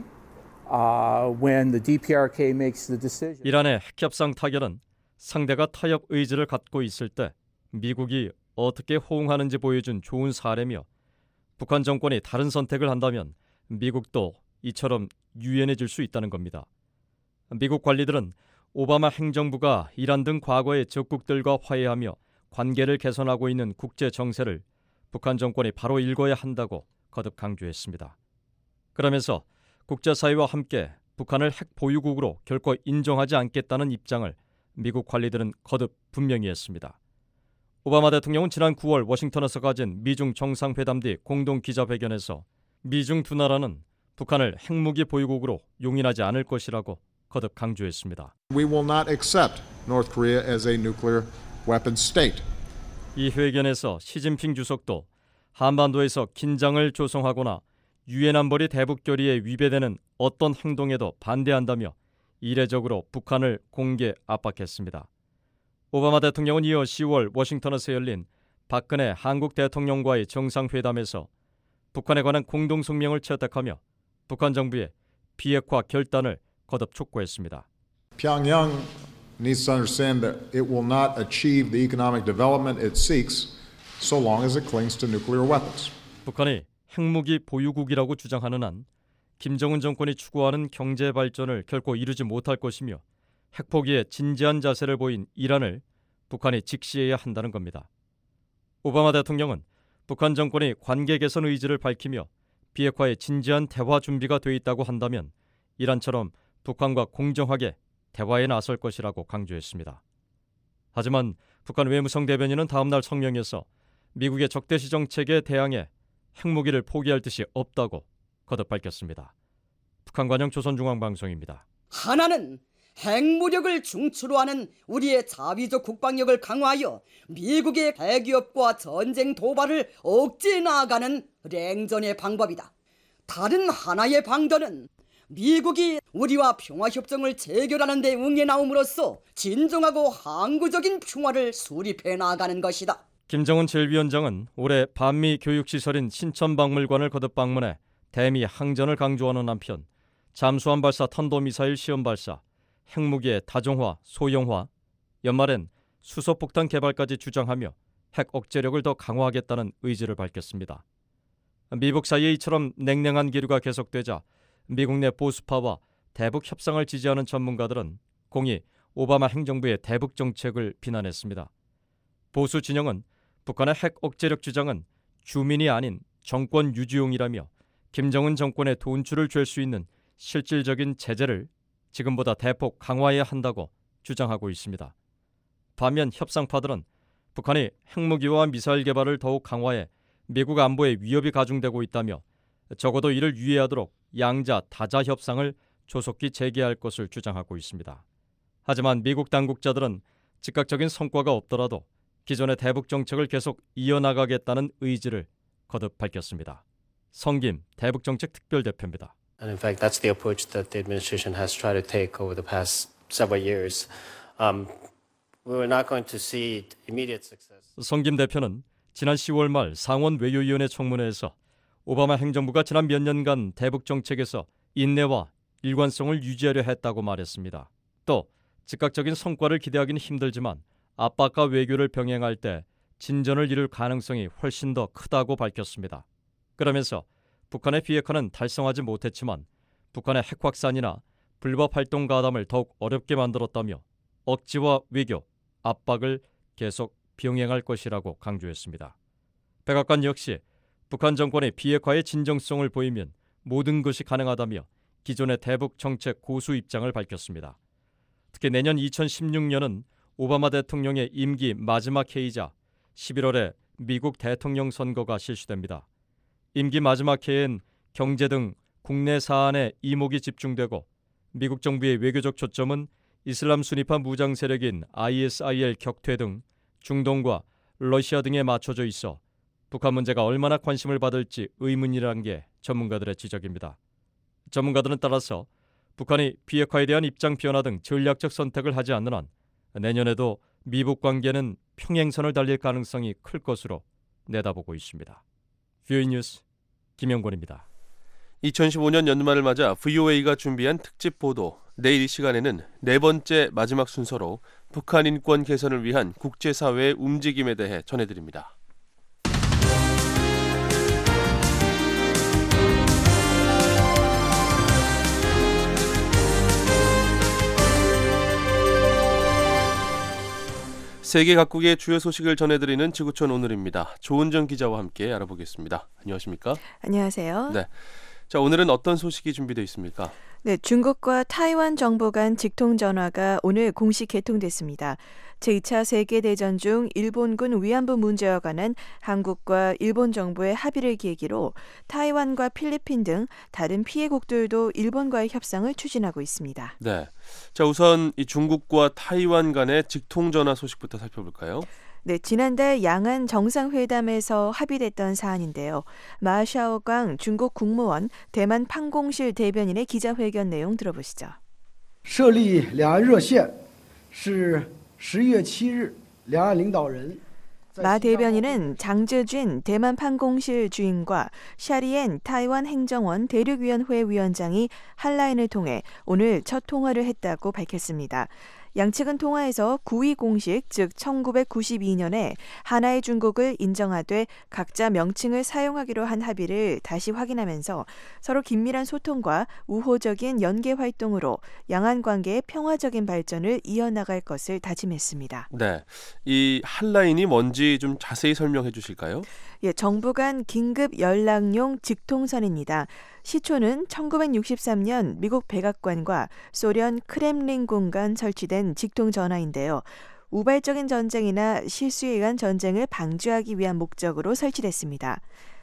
when the DPRK makes the decision. 이란의 핵협상 타결은 상대가 타협 의지를 갖고 있을 때 미국이 어떻게 호응하는지 보여준 좋은 사례며 북한 정권이 다른 선택을 한다면 미국도 이처럼 유연해질 수 있다는 겁니다. 미국 관리들은 오바마 행정부가 이란 등 과거의 적국들과 화해하며 관계를 개선하고 있는 국제 정세를 북한 정권이 바로 읽어야 한다고 거듭 강조했습니다. 그러면서 국제사회와 함께 북한을 핵 보유국으로 결코 인정하지 않겠다는 입장을 미국 관리들은 거듭 분명히 했습니다. 오바마 대통령은 지난 9월 워싱턴에서 가진 미중 정상회담 뒤 공동 기자회견에서 미중 두 나라는 북한을 핵무기 보유국으로 용인하지 않을 것이라고 거듭 강조했습니다. We will not accept North Korea as a nuclear weapons state. 이 회견에서 시진핑 주석도 한반도에서 긴장을 조성하거나 유엔 안보리 대북 결의에 위배되는 어떤 행동에도 반대한다며 이례적으로 북한을 공개 압박했습니다. 오바마 대통령은 이어 10월 워싱턴에서 열린 박근혜 한국 대통령과의 정상회담에서 북한에 관한 공동성명을 채택하며 북한 정부의 비핵화 결단을 거듭 촉구했습니다. Pyongyang needs to understand that it will not achieve the economic development it seeks so long as it clings to nuclear weapons. 북한이 핵무기 보유국이라고 주장하는 한 김정은 정권이 추구하는 경제 발전을 결코 이루지 못할 것이며 핵포기에 진지한 자세를 보인 이란을 북한이 직시해야 한다는 겁니다. 오바마 대통령은 북한 정권이 관계 개선 의지를 밝히며 비핵화에 진지한 대화 준비가 돼 있다고 한다면 이란처럼 북한과 공정하게 대화에 나설 것이라고 강조했습니다. 하지만 북한 외무성 대변인은 다음날 성명에서 미국의 적대시 정책에 대항해 핵무기를 포기할 뜻이 없다고 거듭 밝혔습니다. 북한 관영 조선중앙방송입니다. 하나는 핵무력을 중추로 하는 우리의 자위적 국방력을 강화하여 미국의 핵위협과 전쟁 도발을 억제해 나아가는 냉전의 방법이다. 다른 하나의 방도는 미국이 우리와 평화협정을 체결하는 데 응해 나옴으로써 진정하고 항구적인 평화를 수립해 나아가는 것이다. 김정은 제1위원장은 올해 반미 교육시설인 신천박물관을 거듭 방문해 대미 항전을 강조하는 한편 잠수함 발사 탄도미사일 시험 발사, 핵무기의 다종화, 소형화, 연말엔 수소폭탄 개발까지 주장하며 핵 억제력을 더 강화하겠다는 의지를 밝혔습니다. 미북 사이에 이처럼 냉랭한 기류가 계속되자 미국 내 보수파와 대북 협상을 지지하는 전문가들은 공히 오바마 행정부의 대북 정책을 비난했습니다. 보수 진영은 북한의 핵 억제력 주장은 주민이 아닌 정권 유지용이라며 김정은 정권의 돈줄을 쥘 수 있는 실질적인 제재를 지금보다 대폭 강화해야 한다고 주장하고 있습니다. 반면 협상파들은 북한이 핵무기와 미사일 개발을 더욱 강화해 미국 안보에 위협이 가중되고 있다며 적어도 이를 유의하도록 양자 다자 협상을 조속히 재개할 것을 주장하고 있습니다. 하지만 미국 당국자들은 즉각적인 성과가 없더라도 기존의 대북 정책을 계속 이어나가겠다는 의지를 거듭 밝혔습니다. 성김 대북정책 특별대표입니다. And in fact, that's the approach that the administration has tried to take over the past several years. We're not going to see immediate success. 성김 대표는 지난 10월 말 상원 외교위원회 청문회에서 오바마 행정부가 지난 몇 년간 대북 정책에서 인내와 일관성을 유지하려 했다고 말했습니다. 또 즉각적인 성과를 기대하기는 힘들지만 압박과 외교를 병행할 때 진전을 이룰 가능성이 훨씬 더 크다고 밝혔습니다. 그러면서 북한의 비핵화는 달성하지 못했지만 북한의 핵 확산이나 불법 활동 가담을 더욱 어렵게 만들었다며 억지와 외교, 압박을 계속 병행할 것이라고 강조했습니다. 백악관 역시 북한 정권의 비핵화의 진정성을 보이면 모든 것이 가능하다며 기존의 대북 정책 고수 입장을 밝혔습니다. 특히 내년 2016년은 오바마 대통령의 임기 마지막 해이자 11월에 미국 대통령 선거가 실시됩니다. 임기 마지막 해엔 경제 등 국내 사안에 이목이 집중되고 미국 정부의 외교적 초점은 이슬람 순위파 무장 세력인 ISIL 격퇴 등 중동과 러시아 등에 맞춰져 있어 북한 문제가 얼마나 관심을 받을지 의문이라는 게 전문가들의 지적입니다. 전문가들은 따라서 북한이 비핵화에 대한 입장 변화 등 전략적 선택을 하지 않는 한 내년에도 미북 관계는 평행선을 달릴 가능성이 클 것으로 내다보고 있습니다. VOA 뉴스 김영권입니다. 2015년 연말을 맞아 VOA가 준비한 특집 보도, 내일 이 시간에는 네 번째 마지막 순서로 북한 인권 개선을 위한 국제사회의 움직임에 대해 전해드립니다. 세계 각국의 주요 소식을 전해드리는 지구촌 오늘입니다. 조은정 기자와 함께 알아보겠습니다. 안녕하십니까? 안녕하세요. 네. 자, 오늘은 어떤 소식이 준비되어 있습니까? 네, 중국과 타이완 정부 간 직통 전화가 오늘 공식 개통됐습니다. 제2차 세계대전 중 일본군 위안부 문제와 관한 한국과 일본 정부의 합의를 계기로 타이완과 필리핀 등 다른 피해국들도 일본과의 협상을 추진하고 있습니다. 네. 자, 우선 이 중국과 타이완 간의 직통 전화 소식부터 살펴볼까요? 네, 지난달 양안 정상회담에서 합의됐던 사안인데요. 마샤오강 중국 국무원 대만 판공실 대변인의 기자회견 내용 들어보시죠. 设立两岸热线是10月7日两岸领导人 마 대변인은 장즈쥔 대만 판공실 주임과 샤리엔 타이완 행정원 대륙위원회 위원장이 핫라인을 통해 오늘 첫 통화를 했다고 밝혔습니다. 양측은 통화에서 9.2 공식, 즉 1992년에 하나의 중국을 인정하되 각자 명칭을 사용하기로 한 합의를 다시 확인하면서 서로 긴밀한 소통과 우호적인 연계 활동으로 양안 관계의 평화적인 발전을 이어나갈 것을 다짐했습니다. 네, 이 핫라인이 뭔지 좀 자세히 설명해 주실까요? 예, 정부 간 긴급 연락용 직통선입니다. 시초는 1963년 미국 백악관과 소련 크렘린궁 간 설치된 직통 전화인데요. 우발적인 전쟁이나 실수에 의한 전쟁을 방지하기 위한 목적으로 설치됐습니다.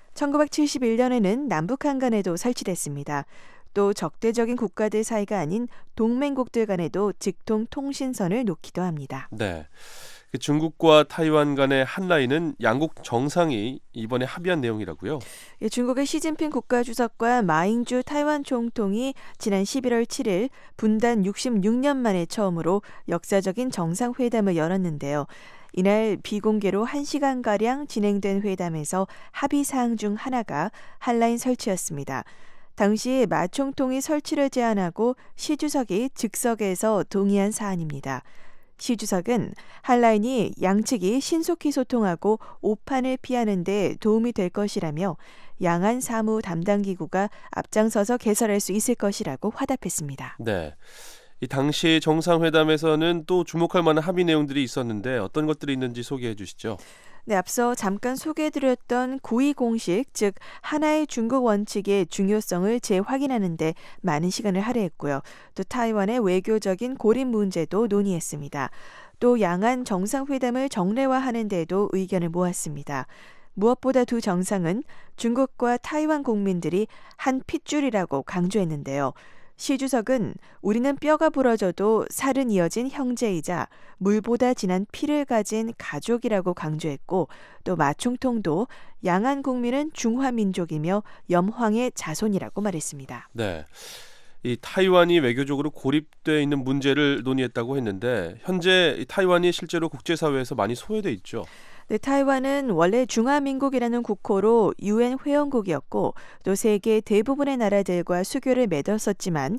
1971년에는 남북한 간에도 설치됐습니다. 또 적대적인 국가들 사이가 아닌 동맹국들 간에도 직통 통신선을 놓기도 합니다. 네. 중국과 타이완 간의 핫라인은 양국 정상이 이번에 합의한 내용이라고요? 예, 중국의 시진핑 국가주석과 마잉주 타이완 총통이 지난 11월 7일 분단 66년 만에 처음으로 역사적인 정상회담을 열었는데요. 이날 비공개로 1시간가량 진행된 회담에서 합의 사항 중 하나가 핫라인 설치였습니다. 당시 마 총통이 설치를 제안하고 시 주석이 즉석에서 동의한 사안입니다. 시 주석은 핫라인이 양측이 신속히 소통하고 오판을 피하는 데 도움이 될 것이라며 양안 사무 담당 기구가 앞장서서 개설할 수 있을 것이라고 화답했습니다. 네. 이 당시 정상회담에서는 또 주목할 만한 합의 내용들이 있었는데 어떤 것들이 있는지 소개해 주시죠. 네, 앞서 잠깐 소개해드렸던 9.2 공식, 즉 하나의 중국 원칙의 중요성을 재확인하는 데 많은 시간을 할애했고요. 또 타이완의 외교적인 고립 문제도 논의했습니다. 또 양안 정상회담을 정례화하는 데도 의견을 모았습니다. 무엇보다 두 정상은 중국과 타이완 국민들이 한 핏줄이라고 강조했는데요. 시 주석은 우리는 뼈가 부러져도 살은 이어진 형제이자 물보다 진한 피를 가진 가족이라고 강조했고 또 마총통도 양안 국민은 중화민족이며 염황의 자손이라고 말했습니다. 네. 이 타이완이 외교적으로 고립되어 있는 문제를 논의했다고 했는데 현재 타이완이 실제로 국제사회에서 많이 소외돼 있죠. 네, 타이완은 원래 중화민국이라는 국호로 UN 회원국이었고 또 세계 대부분의 나라들과 수교를 맺었었지만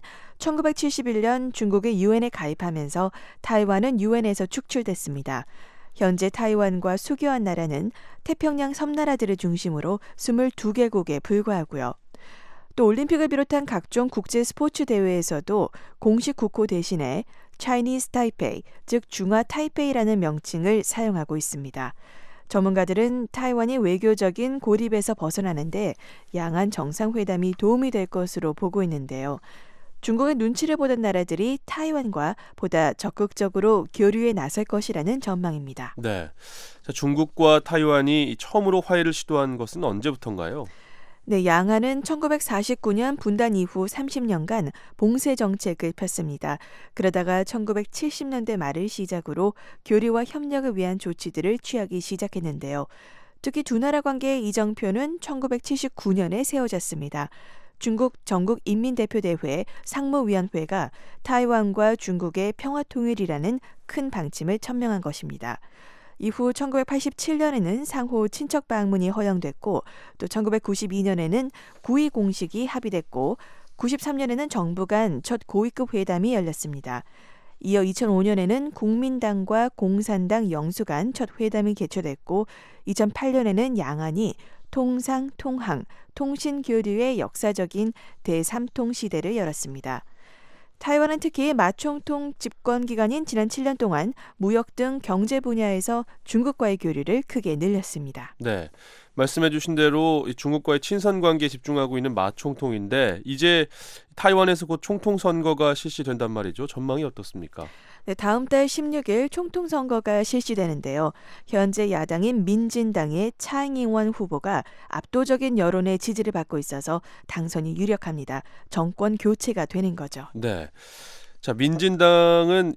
1971년 중국이 UN에 가입하면서 타이완은 UN에서 축출됐습니다. 현재 타이완과 수교한 나라는 태평양 섬나라들을 중심으로 22개국에 불과하고요. 또 올림픽을 비롯한 각종 국제 스포츠 대회에서도 공식 국호 대신에 Chinese Taipei, 즉 중화 타이페이라는 명칭을 사용하고 있습니다. 전문가들은 타이완이 외교적인 고립에서 벗어나는데 양안 정상회담이 도움이 될 것으로 보고 있는데요. 중국의 눈치를 보던 나라들이 타이완과 보다 적극적으로 교류에 나설 것이라는 전망입니다. 네, 자, 중국과 타이완이 처음으로 화해를 시도한 것은 언제부터인가요? 네, 양안은 1949년 분단 이후 30년간 봉쇄 정책을 폈습니다. 그러다가 1970년대 말을 시작으로 교류와 협력을 위한 조치들을 취하기 시작했는데요. 특히 두 나라 관계의 이정표는 1979년에 세워졌습니다. 중국 전국인민대표대회 상무위원회가 타이완과 중국의 평화통일이라는 큰 방침을 천명한 것입니다. 이후 1987년에는 상호 친척 방문이 허용됐고 또 1992년에는 구의 공식이 합의됐고 93년에는 정부 간 첫 고위급 회담이 열렸습니다. 이어 2005년에는 국민당과 공산당 영수 간 첫 회담이 개최됐고 2008년에는 양안이 통상, 통항, 통신교류의 역사적인 대3통 시대를 열었습니다. 타이완은 특히 마총통 집권 기간인 지난 7년 동안 무역 등 경제 분야에서 중국과의 교류를 크게 늘렸습니다. 네, 말씀해 주신 대로 중국과의 친선 관계에 집중하고 있는 마총통인데 이제 타이완에서 곧 총통 선거가 실시된단 말이죠. 전망이 어떻습니까? 네, 다음 달 16일 총통 선거가 실시되는데요. 현재 야당인 민진당의 차잉잉원 후보가 압도적인 여론의 지지를 받고 있어서 당선이 유력합니다. 정권 교체가 되는 거죠. 네. 자, 민진당은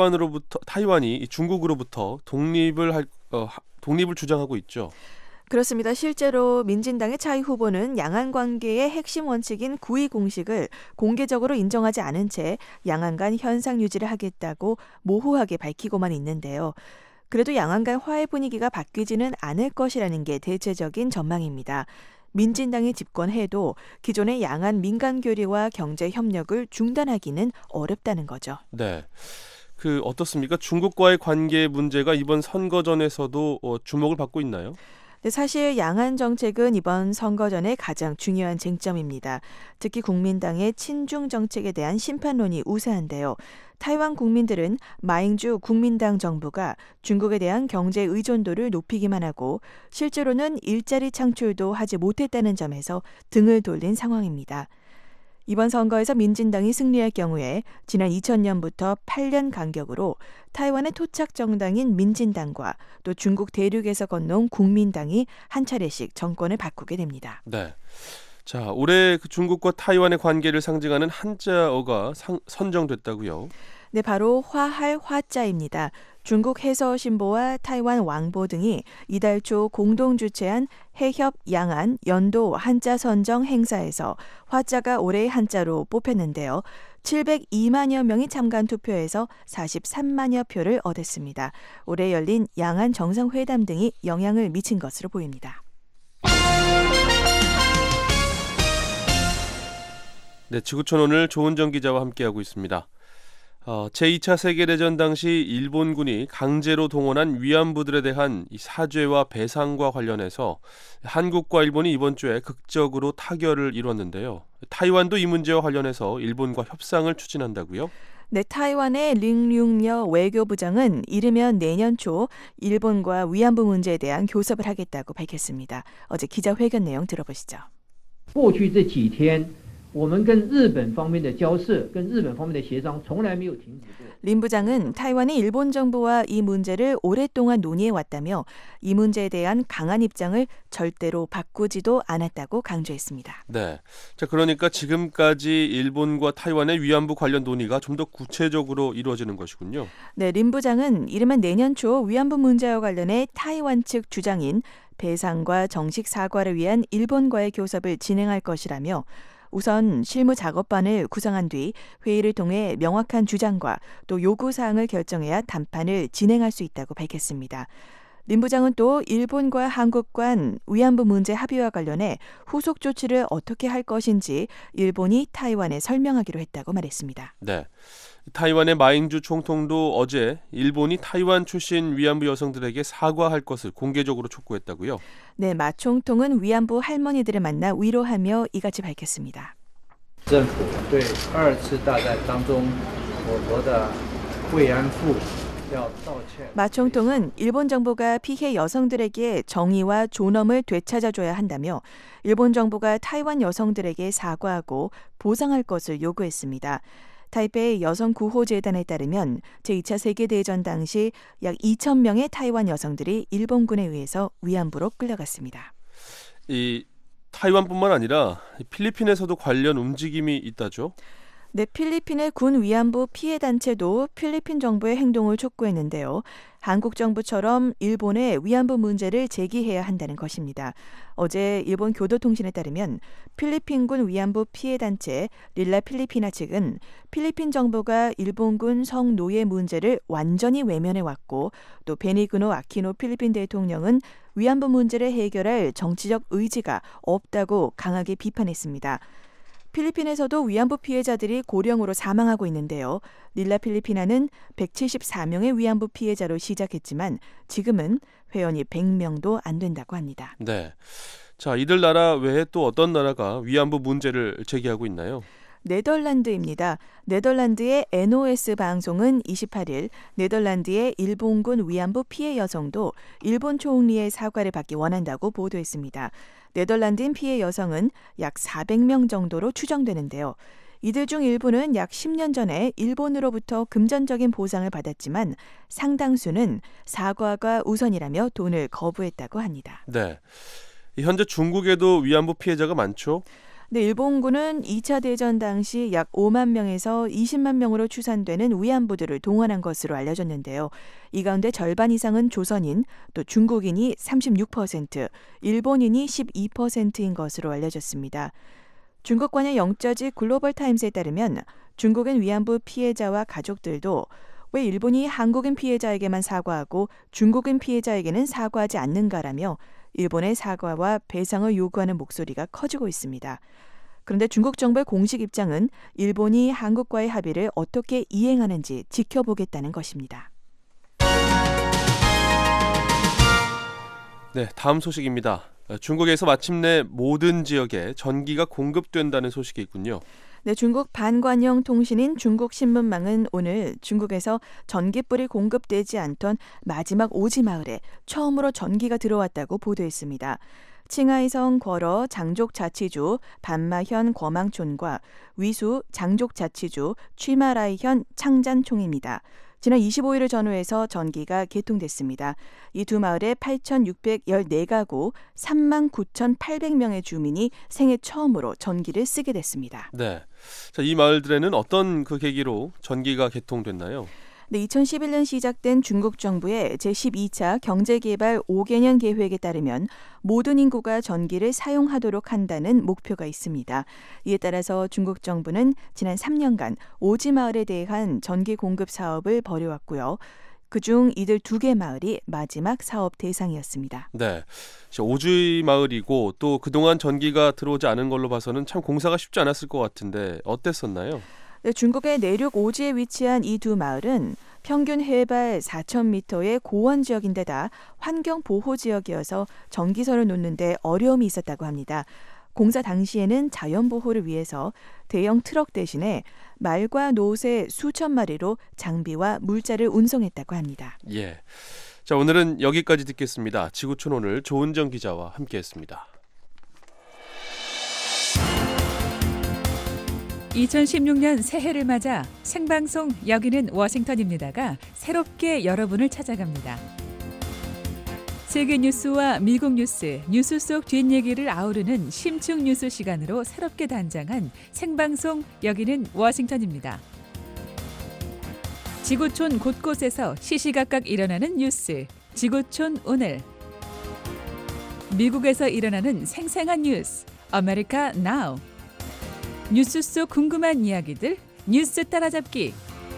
타이완이 중국으로부터 독립을 주장하고 있죠. 그렇습니다. 실제로 민진당의 차이 후보는 양안 관계의 핵심 원칙인 구의 공식을 공개적으로 인정하지 않은 채 양안 간 현상 유지를 하겠다고 모호하게 밝히고만 있는데요. 그래도 양안 간 화해 분위기가 바뀌지는 않을 것이라는 게 대체적인 전망입니다. 민진당이 집권해도 기존의 양안 민간 교류와 경제 협력을 중단하기는 어렵다는 거죠. 네. 어떻습니까? 중국과의 관계 문제가 이번 선거전에서도 주목을 받고 있나요? 네, 사실 양안 정책은 이번 선거전의 가장 중요한 쟁점입니다. 특히 국민당의 친중 정책에 대한 심판론이 우세한데요. 타이완 국민들은 마잉주 국민당 정부가 중국에 대한 경제 의존도를 높이기만 하고 실제로는 일자리 창출도 하지 못했다는 점에서 등을 돌린 상황입니다. 이번 선거에서 민진당이 승리할 경우에 지난 2000년부터 8년 간격으로 타이완의 토착 정당인 민진당과 또 중국 대륙에서 건너온 국민당이 한 차례씩 정권을 바꾸게 됩니다. 네. 자, 올해 중국과 타이완의 관계를 상징하는 한자어가 선정됐다고요? 네, 바로 화할 화자입니다. 중국 해서신보와 타이완 왕보 등이 이달 초 공동 주최한 해협 양안 연도 한자 선정 행사에서 화자가 올해의 한자로 뽑혔는데요. 702만여 명이 참가한 투표에서 43만여 표를 얻었습니다. 올해 열린 양안 정상회담 등이 영향을 미친 것으로 보입니다. 네, 지구촌 오늘 조은정 기자와 함께하고 있습니다. 제2차 세계대전 당시 일본군이 강제로 동원한 위안부들에 대한 이 사죄와 배상과 관련해서 한국과 일본이 이번 주에 극적으로 타결을 이뤘는데요. 타이완도 이 문제와 관련해서 일본과 협상을 추진한다고요? 네, 타이완의 링융여 외교부장은 이르면 내년 초 일본과 위안부 문제에 대한 교섭을 하겠다고 밝혔습니다. 어제 기자회견 내용 들어보시죠. 过去这几天 린 부장은 타이완이 일본 정부와 이 문제를 오랫동안 논의해왔다며 이 문제에 대한 강한 입장을 절대로 바꾸지도 않았다고 강조했습니다. 네, 자 그러니까 지금까지 일본과 타이완의 위안부 관련 논의가 좀 더 구체적으로 이루어지는 것이군요. 네, 린 부장은 이르면 내년 초 위안부 문제와 관련해 타이완 측 주장인 배상과 정식 사과를 위한 일본과의 교섭을 진행할 것이라며 우선 실무 작업반을 구성한 뒤 회의를 통해 명확한 주장과 또 요구사항을 결정해야談判을 진행할 수 있다고 밝혔습니다. 린 부장은 또 일본과 한국 간 위안부 문제 합의와 관련해 후속 조치를 어떻게 할 것인지 일본이 타이완에 설명하기로 했다고 말했습니다. 네, 타이완의 마잉주 총통도 어제 일본이 타이완 출신 위안부 여성들에게 사과할 것을 공개적으로 촉구했다고요? 네, 마 총통은 위안부 할머니들을 만나 위로하며 이같이 밝혔습니다. 政府对二次大战当中我国的慰安妇 마 총통은 일본 정부가 피해 여성들에게 정의와 존엄을 되찾아줘야 한다며 일본 정부가 타이완 여성들에게 사과하고 보상할 것을 요구했습니다. 타이베이 여성구호재단에 따르면 제2차 세계대전 당시 약 2,000명의 타이완 여성들이 일본군에 의해서 위안부로 끌려갔습니다. 이 타이완뿐만 아니라 필리핀에서도 관련 움직임이 있다죠? 네, 필리핀의 군 위안부 피해 단체도 필리핀 정부의 행동을 촉구했는데요. 한국 정부처럼 일본의 위안부 문제를 제기해야 한다는 것입니다. 어제 일본 교도통신에 따르면 필리핀군 위안부 피해 단체 릴라 필리피나 측은 필리핀 정부가 일본군 성노예 문제를 완전히 외면해왔고 또 베니그노 아키노 필리핀 대통령은 위안부 문제를 해결할 정치적 의지가 없다고 강하게 비판했습니다. 필리핀에서도 위안부 피해자들이 고령으로 사망하고 있는데요. 릴라 필리피나는 174명의 위안부 피해자로 시작했지만 지금은 회원이 100명도 안 된다고 합니다. 네, 자 이들 나라 외에 또 어떤 나라가 위안부 문제를 제기하고 있나요? 네덜란드입니다. 네덜란드의 NOS 방송은 28일 네덜란드의 일본군 위안부 피해 여성도 일본 총리의 사과를 받기 원한다고 보도했습니다. 네덜란드인 피해 여성은 약 400명 정도로 추정되는데요. 이들 중 일부는 약 10년 전에 일본으로부터 금전적인 보상을 받았지만 상당수는 사과가 우선이라며 돈을 거부했다고 합니다. 네, 현재 중국에도 위안부 피해자가 많죠? 네, 일본군은 2차 대전 당시 약 5만 명에서 20만 명으로 추산되는 위안부들을 동원한 것으로 알려졌는데요. 이 가운데 절반 이상은 조선인, 또 중국인이 36%, 일본인이 12%인 것으로 알려졌습니다. 중국관의 영자지 글로벌타임스에 따르면 중국인 위안부 피해자와 가족들도 왜 일본이 한국인 피해자에게만 사과하고 중국인 피해자에게는 사과하지 않는가라며 일본의 사과와 배상을 요구하는 목소리가 커지고 있습니다. 그런데 중국 정부의 공식 입장은 일본이 한국과의 합의를 어떻게 이행하는지 지켜보겠다는 것입니다. 네, 다음 소식입니다. 중국에서 마침내 모든 지역에 전기가 공급된다는 소식이 있군요. 네, 중국 반관영 통신인 중국신문망은 오늘 중국에서 전기불이 공급되지 않던 마지막 오지 마을에 처음으로 전기가 들어왔다고 보도했습니다. 칭하이성 궈러 장족자치주 반마현 거망촌과 위수 장족자치주 취마라이현 창잔총입니다. 지난 25일을 전후해서 전기가 개통됐습니다. 이 두 마을에 8,614가구 39,800명의 주민이 생애 처음으로 전기를 쓰게 됐습니다. 네, 자, 이 마을들에는 어떤 그 계기로 전기가 개통됐나요? 네, 2011년 시작된 중국 정부의 제12차 경제개발 5개년 계획에 따르면 모든 인구가 전기를 사용하도록 한다는 목표가 있습니다. 이에 따라서 중국 정부는 지난 3년간 오지 마을에 대한 전기 공급 사업을 벌여왔고요. 그중 이들 2개 마을이 마지막 사업 대상이었습니다. 네, 오지 마을이고 또 그동안 전기가 들어오지 않은 걸로 봐서는 참 공사가 쉽지 않았을 것 같은데 어땠었나요? 네, 중국의 내륙 오지에 위치한 이 두 마을은 평균 해발 4,000m의 고원 지역인데다 환경보호지역이어서 전기선을 놓는 데 어려움이 있었다고 합니다. 공사 당시에는 자연보호를 위해서 대형 트럭 대신에 말과 노새 수천 마리로 장비와 물자를 운송했다고 합니다. 예, 자 오늘은 여기까지 듣겠습니다. 지구촌 오늘 조은정 기자와 함께했습니다. 2016년 새해를 맞아 생방송 여기는 워싱턴입니다가 새롭게 여러분을 찾아갑니다. 세계 뉴스와 미국 뉴스, 뉴스 속 뒷얘기를 아우르는 심층 뉴스 시간으로 새롭게 단장한 생방송 여기는 워싱턴입니다. 지구촌 곳곳에서 시시각각 일어나는 뉴스, 지구촌 오늘. 미국에서 일어나는 생생한 뉴스, 아메리카 나우. 뉴스 속 궁금한 이야기들, 뉴스 따라잡기.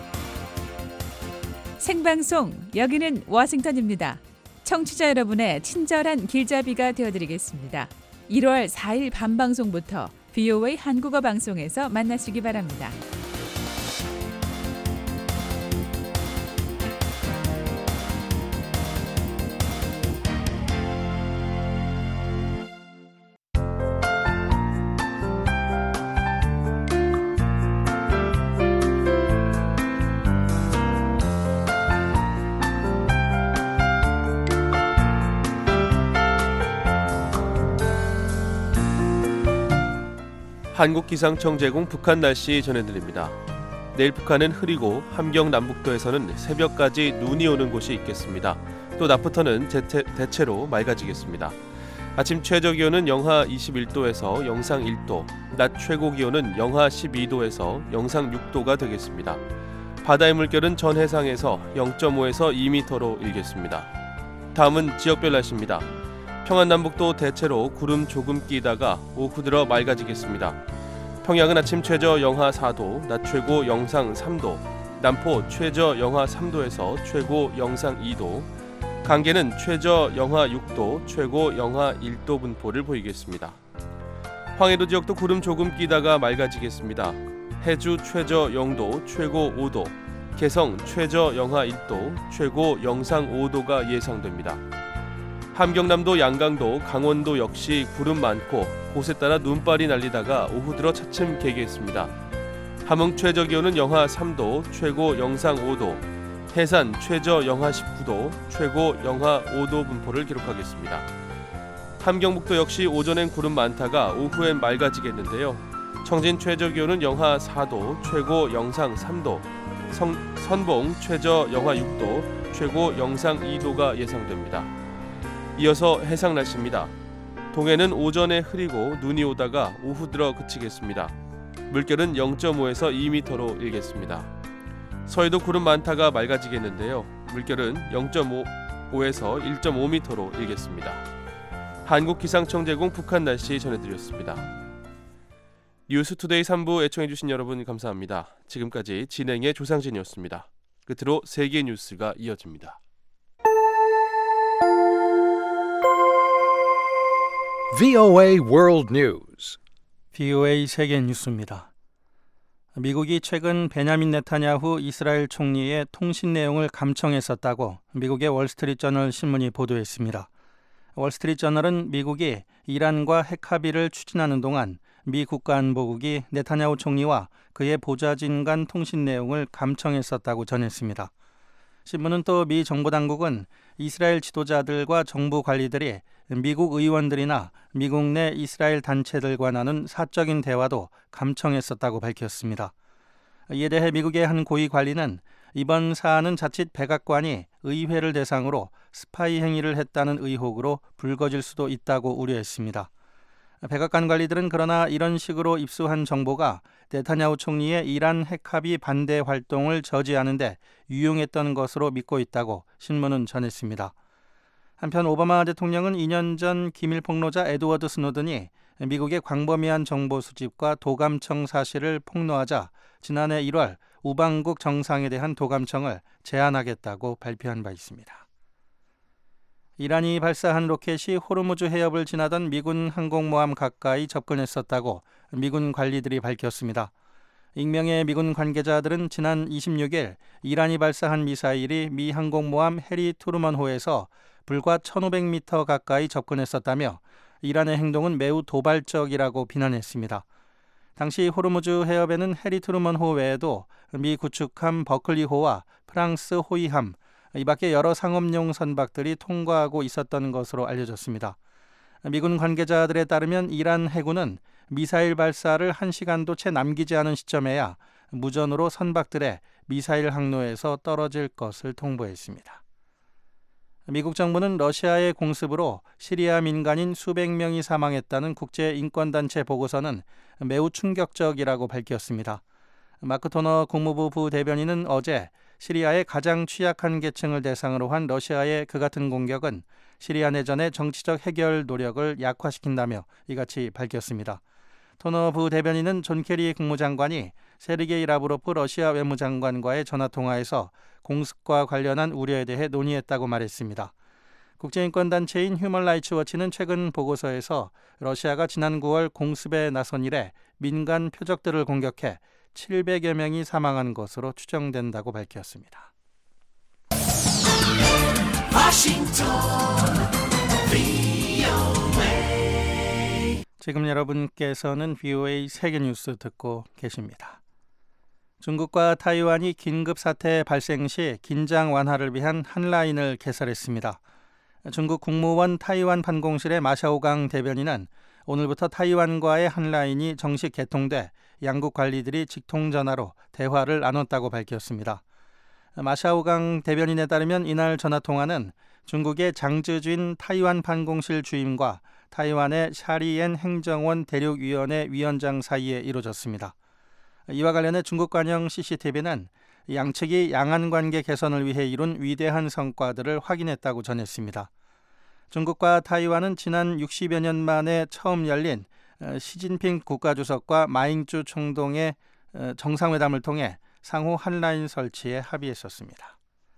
생방송, 여기는 워싱턴입니다. 청취자 여러분의 친절한 길잡이가 되어드리겠습니다. 1월 4일 밤방송부터 VOA 한국어 방송에서 만나시기 바랍니다. 한국기상청 제공 북한 날씨 전해드립니다. 내일 북한은 흐리고 함경 남북도에서는 새벽까지 눈이 오는 곳이 있겠습니다. 또 낮부터는 대체로 맑아지겠습니다. 아침 최저기온은 영하 21도에서 영상 1도, 낮 최고기온은 영하 12도에서 영상 6도가 되겠습니다. 바다의 물결은 전 해상에서 0.5에서 2m로 일겠습니다. 다음은 지역별 날씨입니다. 평안남북도 대체로 구름 조금 끼다가 오후 들어 맑아지겠습니다. 평양은 아침 최저 영하 4도, 낮 최고 영상 3도, 남포 최저 영하 3도에서 최고 영상 2도, 강계는 최저 영하 6도, 최고 영하 1도 분포를 보이겠습니다. 황해도 지역도 구름 조금 끼다가 맑아지겠습니다. 해주 최저 0도, 최고 5도, 개성 최저 영하 1도, 최고 영상 5도가 예상됩니다. 함경남도, 양강도, 강원도 역시 구름 많고 곳에 따라 눈발이 날리다가 오후 들어 차츰 개겠습니다. 함흥 최저기온은 영하 3도, 최고 영상 5도, 해산 최저 영하 19도, 최고 영하 5도 분포를 기록하겠습니다. 함경북도 역시 오전엔 구름 많다가 오후엔 맑아지겠는데요. 청진 최저기온은 영하 4도, 최고 영상 3도, 선봉 최저 영하 6도, 최고 영상 2도가 예상됩니다. 이어서 해상 날씨입니다. 동해는 오전에 흐리고 눈이 오다가 오후 들어 그치겠습니다. 물결은 0.5에서 2m로 일겠습니다. 서해도 구름 많다가 맑아지겠는데요. 물결은 0.5에서 1.5m로 일겠습니다. 한국기상청 제공 북한 날씨 전해드렸습니다. 뉴스투데이 3부 애청해주신 여러분 감사합니다. 지금까지 진행의 조상진이었습니다. 끝으로 세계 뉴스가 이어집니다. VOA World News. VOA 세계 뉴스입니다. 미국이 최근 베냐민 네타냐후 이스라엘 총리의 통신 내용을 감청했었다고 미국의 월스트리트저널 신문이 보도했습니다. 월스트리트저널은 미국이 이란과 핵 합의를 추진하는 동안 미 국가안보국이 네타냐후 총리와 그의 보좌진 간 통신 내용을 감청했었다고 전했습니다. 신문은 또 미 정보당국은 이스라엘 지도자들과 정부 관리들이 미국 의원들이나 미국 내 이스라엘 단체들과 나눈 사적인 대화도 감청했었다고 밝혔습니다. 이에 대해 미국의 한 고위 관리는 이번 사안은 자칫 백악관이 의회를 대상으로 스파이 행위를 했다는 의혹으로 불거질 수도 있다고 우려했습니다. 백악관 관리들은 그러나 이런 식으로 입수한 정보가 네타냐후 총리의 이란 핵합의 반대 활동을 저지하는 데 유용했던 것으로 믿고 있다고 신문은 전했습니다. 한편 오바마 대통령은 2년 전 기밀 폭로자 에드워드 스노든이 미국의 광범위한 정보 수집과 도감청 사실을 폭로하자 지난해 1월 우방국 정상에 대한 도감청을 제한하겠다고 발표한 바 있습니다. 이란이 발사한 로켓이 호르무즈 해협을 지나던 미군 항공모함 가까이 접근했었다고 미군 관리들이 밝혔습니다. 익명의 미군 관계자들은 지난 26일 이란이 발사한 미사일이 미 항공모함 해리 트루먼호에서 불과 1,500m 가까이 접근했었다며 이란의 행동은 매우 도발적이라고 비난했습니다. 당시 호르무즈 해협에는 해리 트루먼호 외에도 미 구축함 버클리호와 프랑스 호위함, 이 밖에 여러 상업용 선박들이 통과하고 있었던 것으로 알려졌습니다. 미군 관계자들에 따르면 이란 해군은 미사일 발사를 1시간도 채 남기지 않은 시점에야 무전으로 선박들의 미사일 항로에서 떨어질 것을 통보했습니다. 미국 정부는 러시아의 공습으로 시리아 민간인 수백 명이 사망했다는 국제인권단체 보고서는 매우 충격적이라고 밝혔습니다. 마크 토너 국무부 부대변인은 어제 시리아의 가장 취약한 계층을 대상으로 한 러시아의 그 같은 공격은 시리아 내전의 정치적 해결 노력을 약화시킨다며 이같이 밝혔습니다. 토너 부대변인은 존 케리 국무장관이 세르게이 라브로프 러시아 외무장관과의 전화통화에서 공습과 관련한 우려에 대해 논의했다고 말했습니다. 국제인권단체인 휴먼라이츠 워치는 최근 보고서에서 러시아가 지난 9월 공습에 나선 이래 민간 표적들을 공격해 700여 명이 사망한 것으로 추정된다고 밝혔습니다. 지금 여러분께서는 VOA 세계뉴스 듣고 계십니다. 중국과 타이완이 긴급 사태 발생 시 긴장 완화를 위한 한라인을 개설했습니다. 중국 국무원 타이완 반공실의 마샤오강 대변인은 오늘부터 타이완과의 한라인이 정식 개통돼 양국 관리들이 직통전화로 대화를 나눴다고 밝혔습니다. 마샤오강 대변인에 따르면 이날 전화통화는 중국의 장즈쥔 타이완 반공실 주임과 타이완의 샤리엔 행정원 대륙위원회 위원장 사이에 이루어졌습니다. 이와 관련해 중국 관영 CCTV는 양측이 양안관계 개선을 위해 이룬 위대한 성과들을 확인했다고 전했습니다. 중국과 타이완은 지난 60여 년 만에 처음 열린 시진핑 국가주석과 마잉주 총동의 정상회담을 통해 상호 한라인 설치에 합의했었습니다.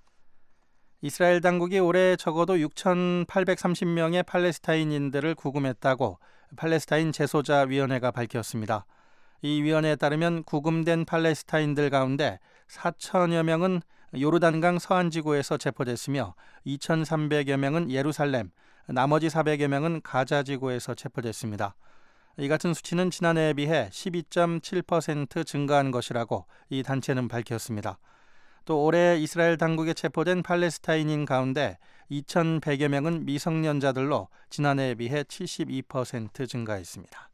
이스라엘 당국이 올해 적어도 6,830명의 팔레스타인인들을 구금했다고 팔레스타인 재소자위원회가 밝혔습니다. 이 위원회에 따르면 구금된 팔레스타인들 가운데 4천여 명은 요르단강 서안지구에서 체포됐으며 2,300여 명은 예루살렘, 나머지 400여 명은 가자지구에서 체포됐습니다. 이 같은 수치는 지난해에 비해 12.7% 증가한 것이라고 이 단체는 밝혔습니다. 또 올해 이스라엘 당국에 체포된 팔레스타인인 가운데 2,100여 명은 미성년자들로 지난해에 비해 72% 증가했습니다.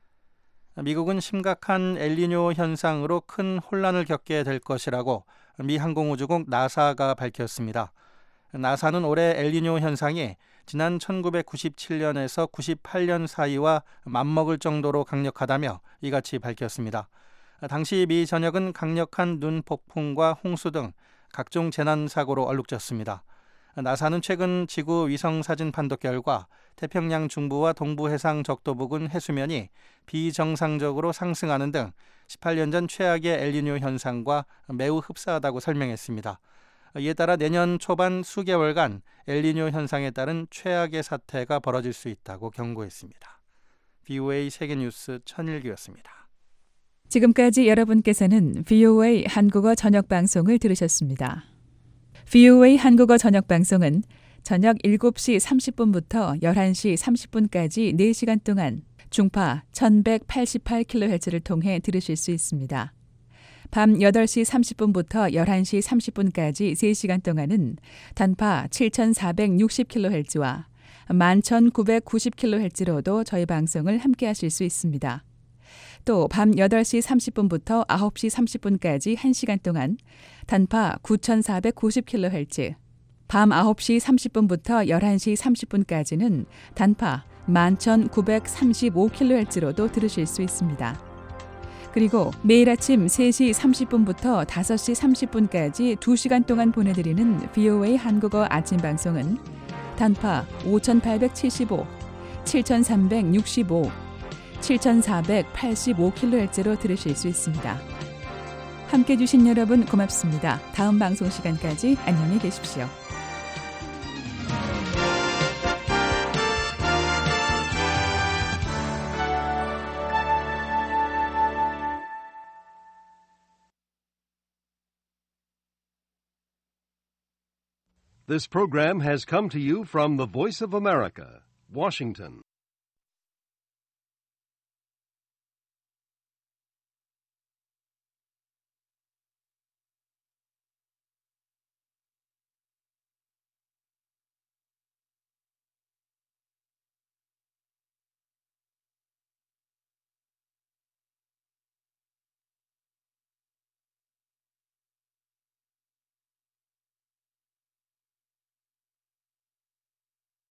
미국은 심각한 엘니뇨 현상으로 큰 혼란을 겪게 될 것이라고 미 항공우주국 나사가 밝혔습니다. 나사는 올해 엘니뇨 현상이 지난 1997년에서 98년 사이와 맞먹을 정도로 강력하다며 이같이 밝혔습니다. 당시 미 전역은 강력한 눈 폭풍과 홍수 등 각종 재난사고로 얼룩졌습니다. 나사는 최근 지구 위성사진 판독 결과 태평양 중부와 동부 해상 적도 부근 해수면이 비정상적으로 상승하는 등 18년 전 최악의 엘니뇨 현상과 매우 흡사하다고 설명했습니다. 이에 따라 내년 초반 수개월간 엘니뇨 현상에 따른 최악의 사태가 벌어질 수 있다고 경고했습니다. VOA 세계뉴스 천일기였습니다. 지금까지 여러분께서는 VOA 한국어 저녁방송을 들으셨습니다. VOA 한국어 저녁방송은 저녁 7시 30분부터 11시 30분까지 4시간 동안 중파 1188kHz를 통해 들으실 수 있습니다. 밤 8시 30분부터 11시 30분까지 3시간 동안은 단파 7460kHz와 11990kHz로도 저희 방송을 함께 하실 수 있습니다. 또 밤 8시 30분부터 9시 30분까지 1시간 동안 단파 9490kHz, 밤 9시 30분부터 11시 30분까지는 단파 11935kHz로도 들으실 수 있습니다. 그리고 매일 아침 3시 30분부터 5시 30분까지 2시간 동안 보내드리는 VOA 한국어 아침 방송은 단파 5875, 7365, 7485kHz로 들으실 수 있습니다. 함께해 주신 여러분 고맙습니다. 다음 방송 시간까지 안녕히 계십시오. This program has come to you from the Voice of America, Washington.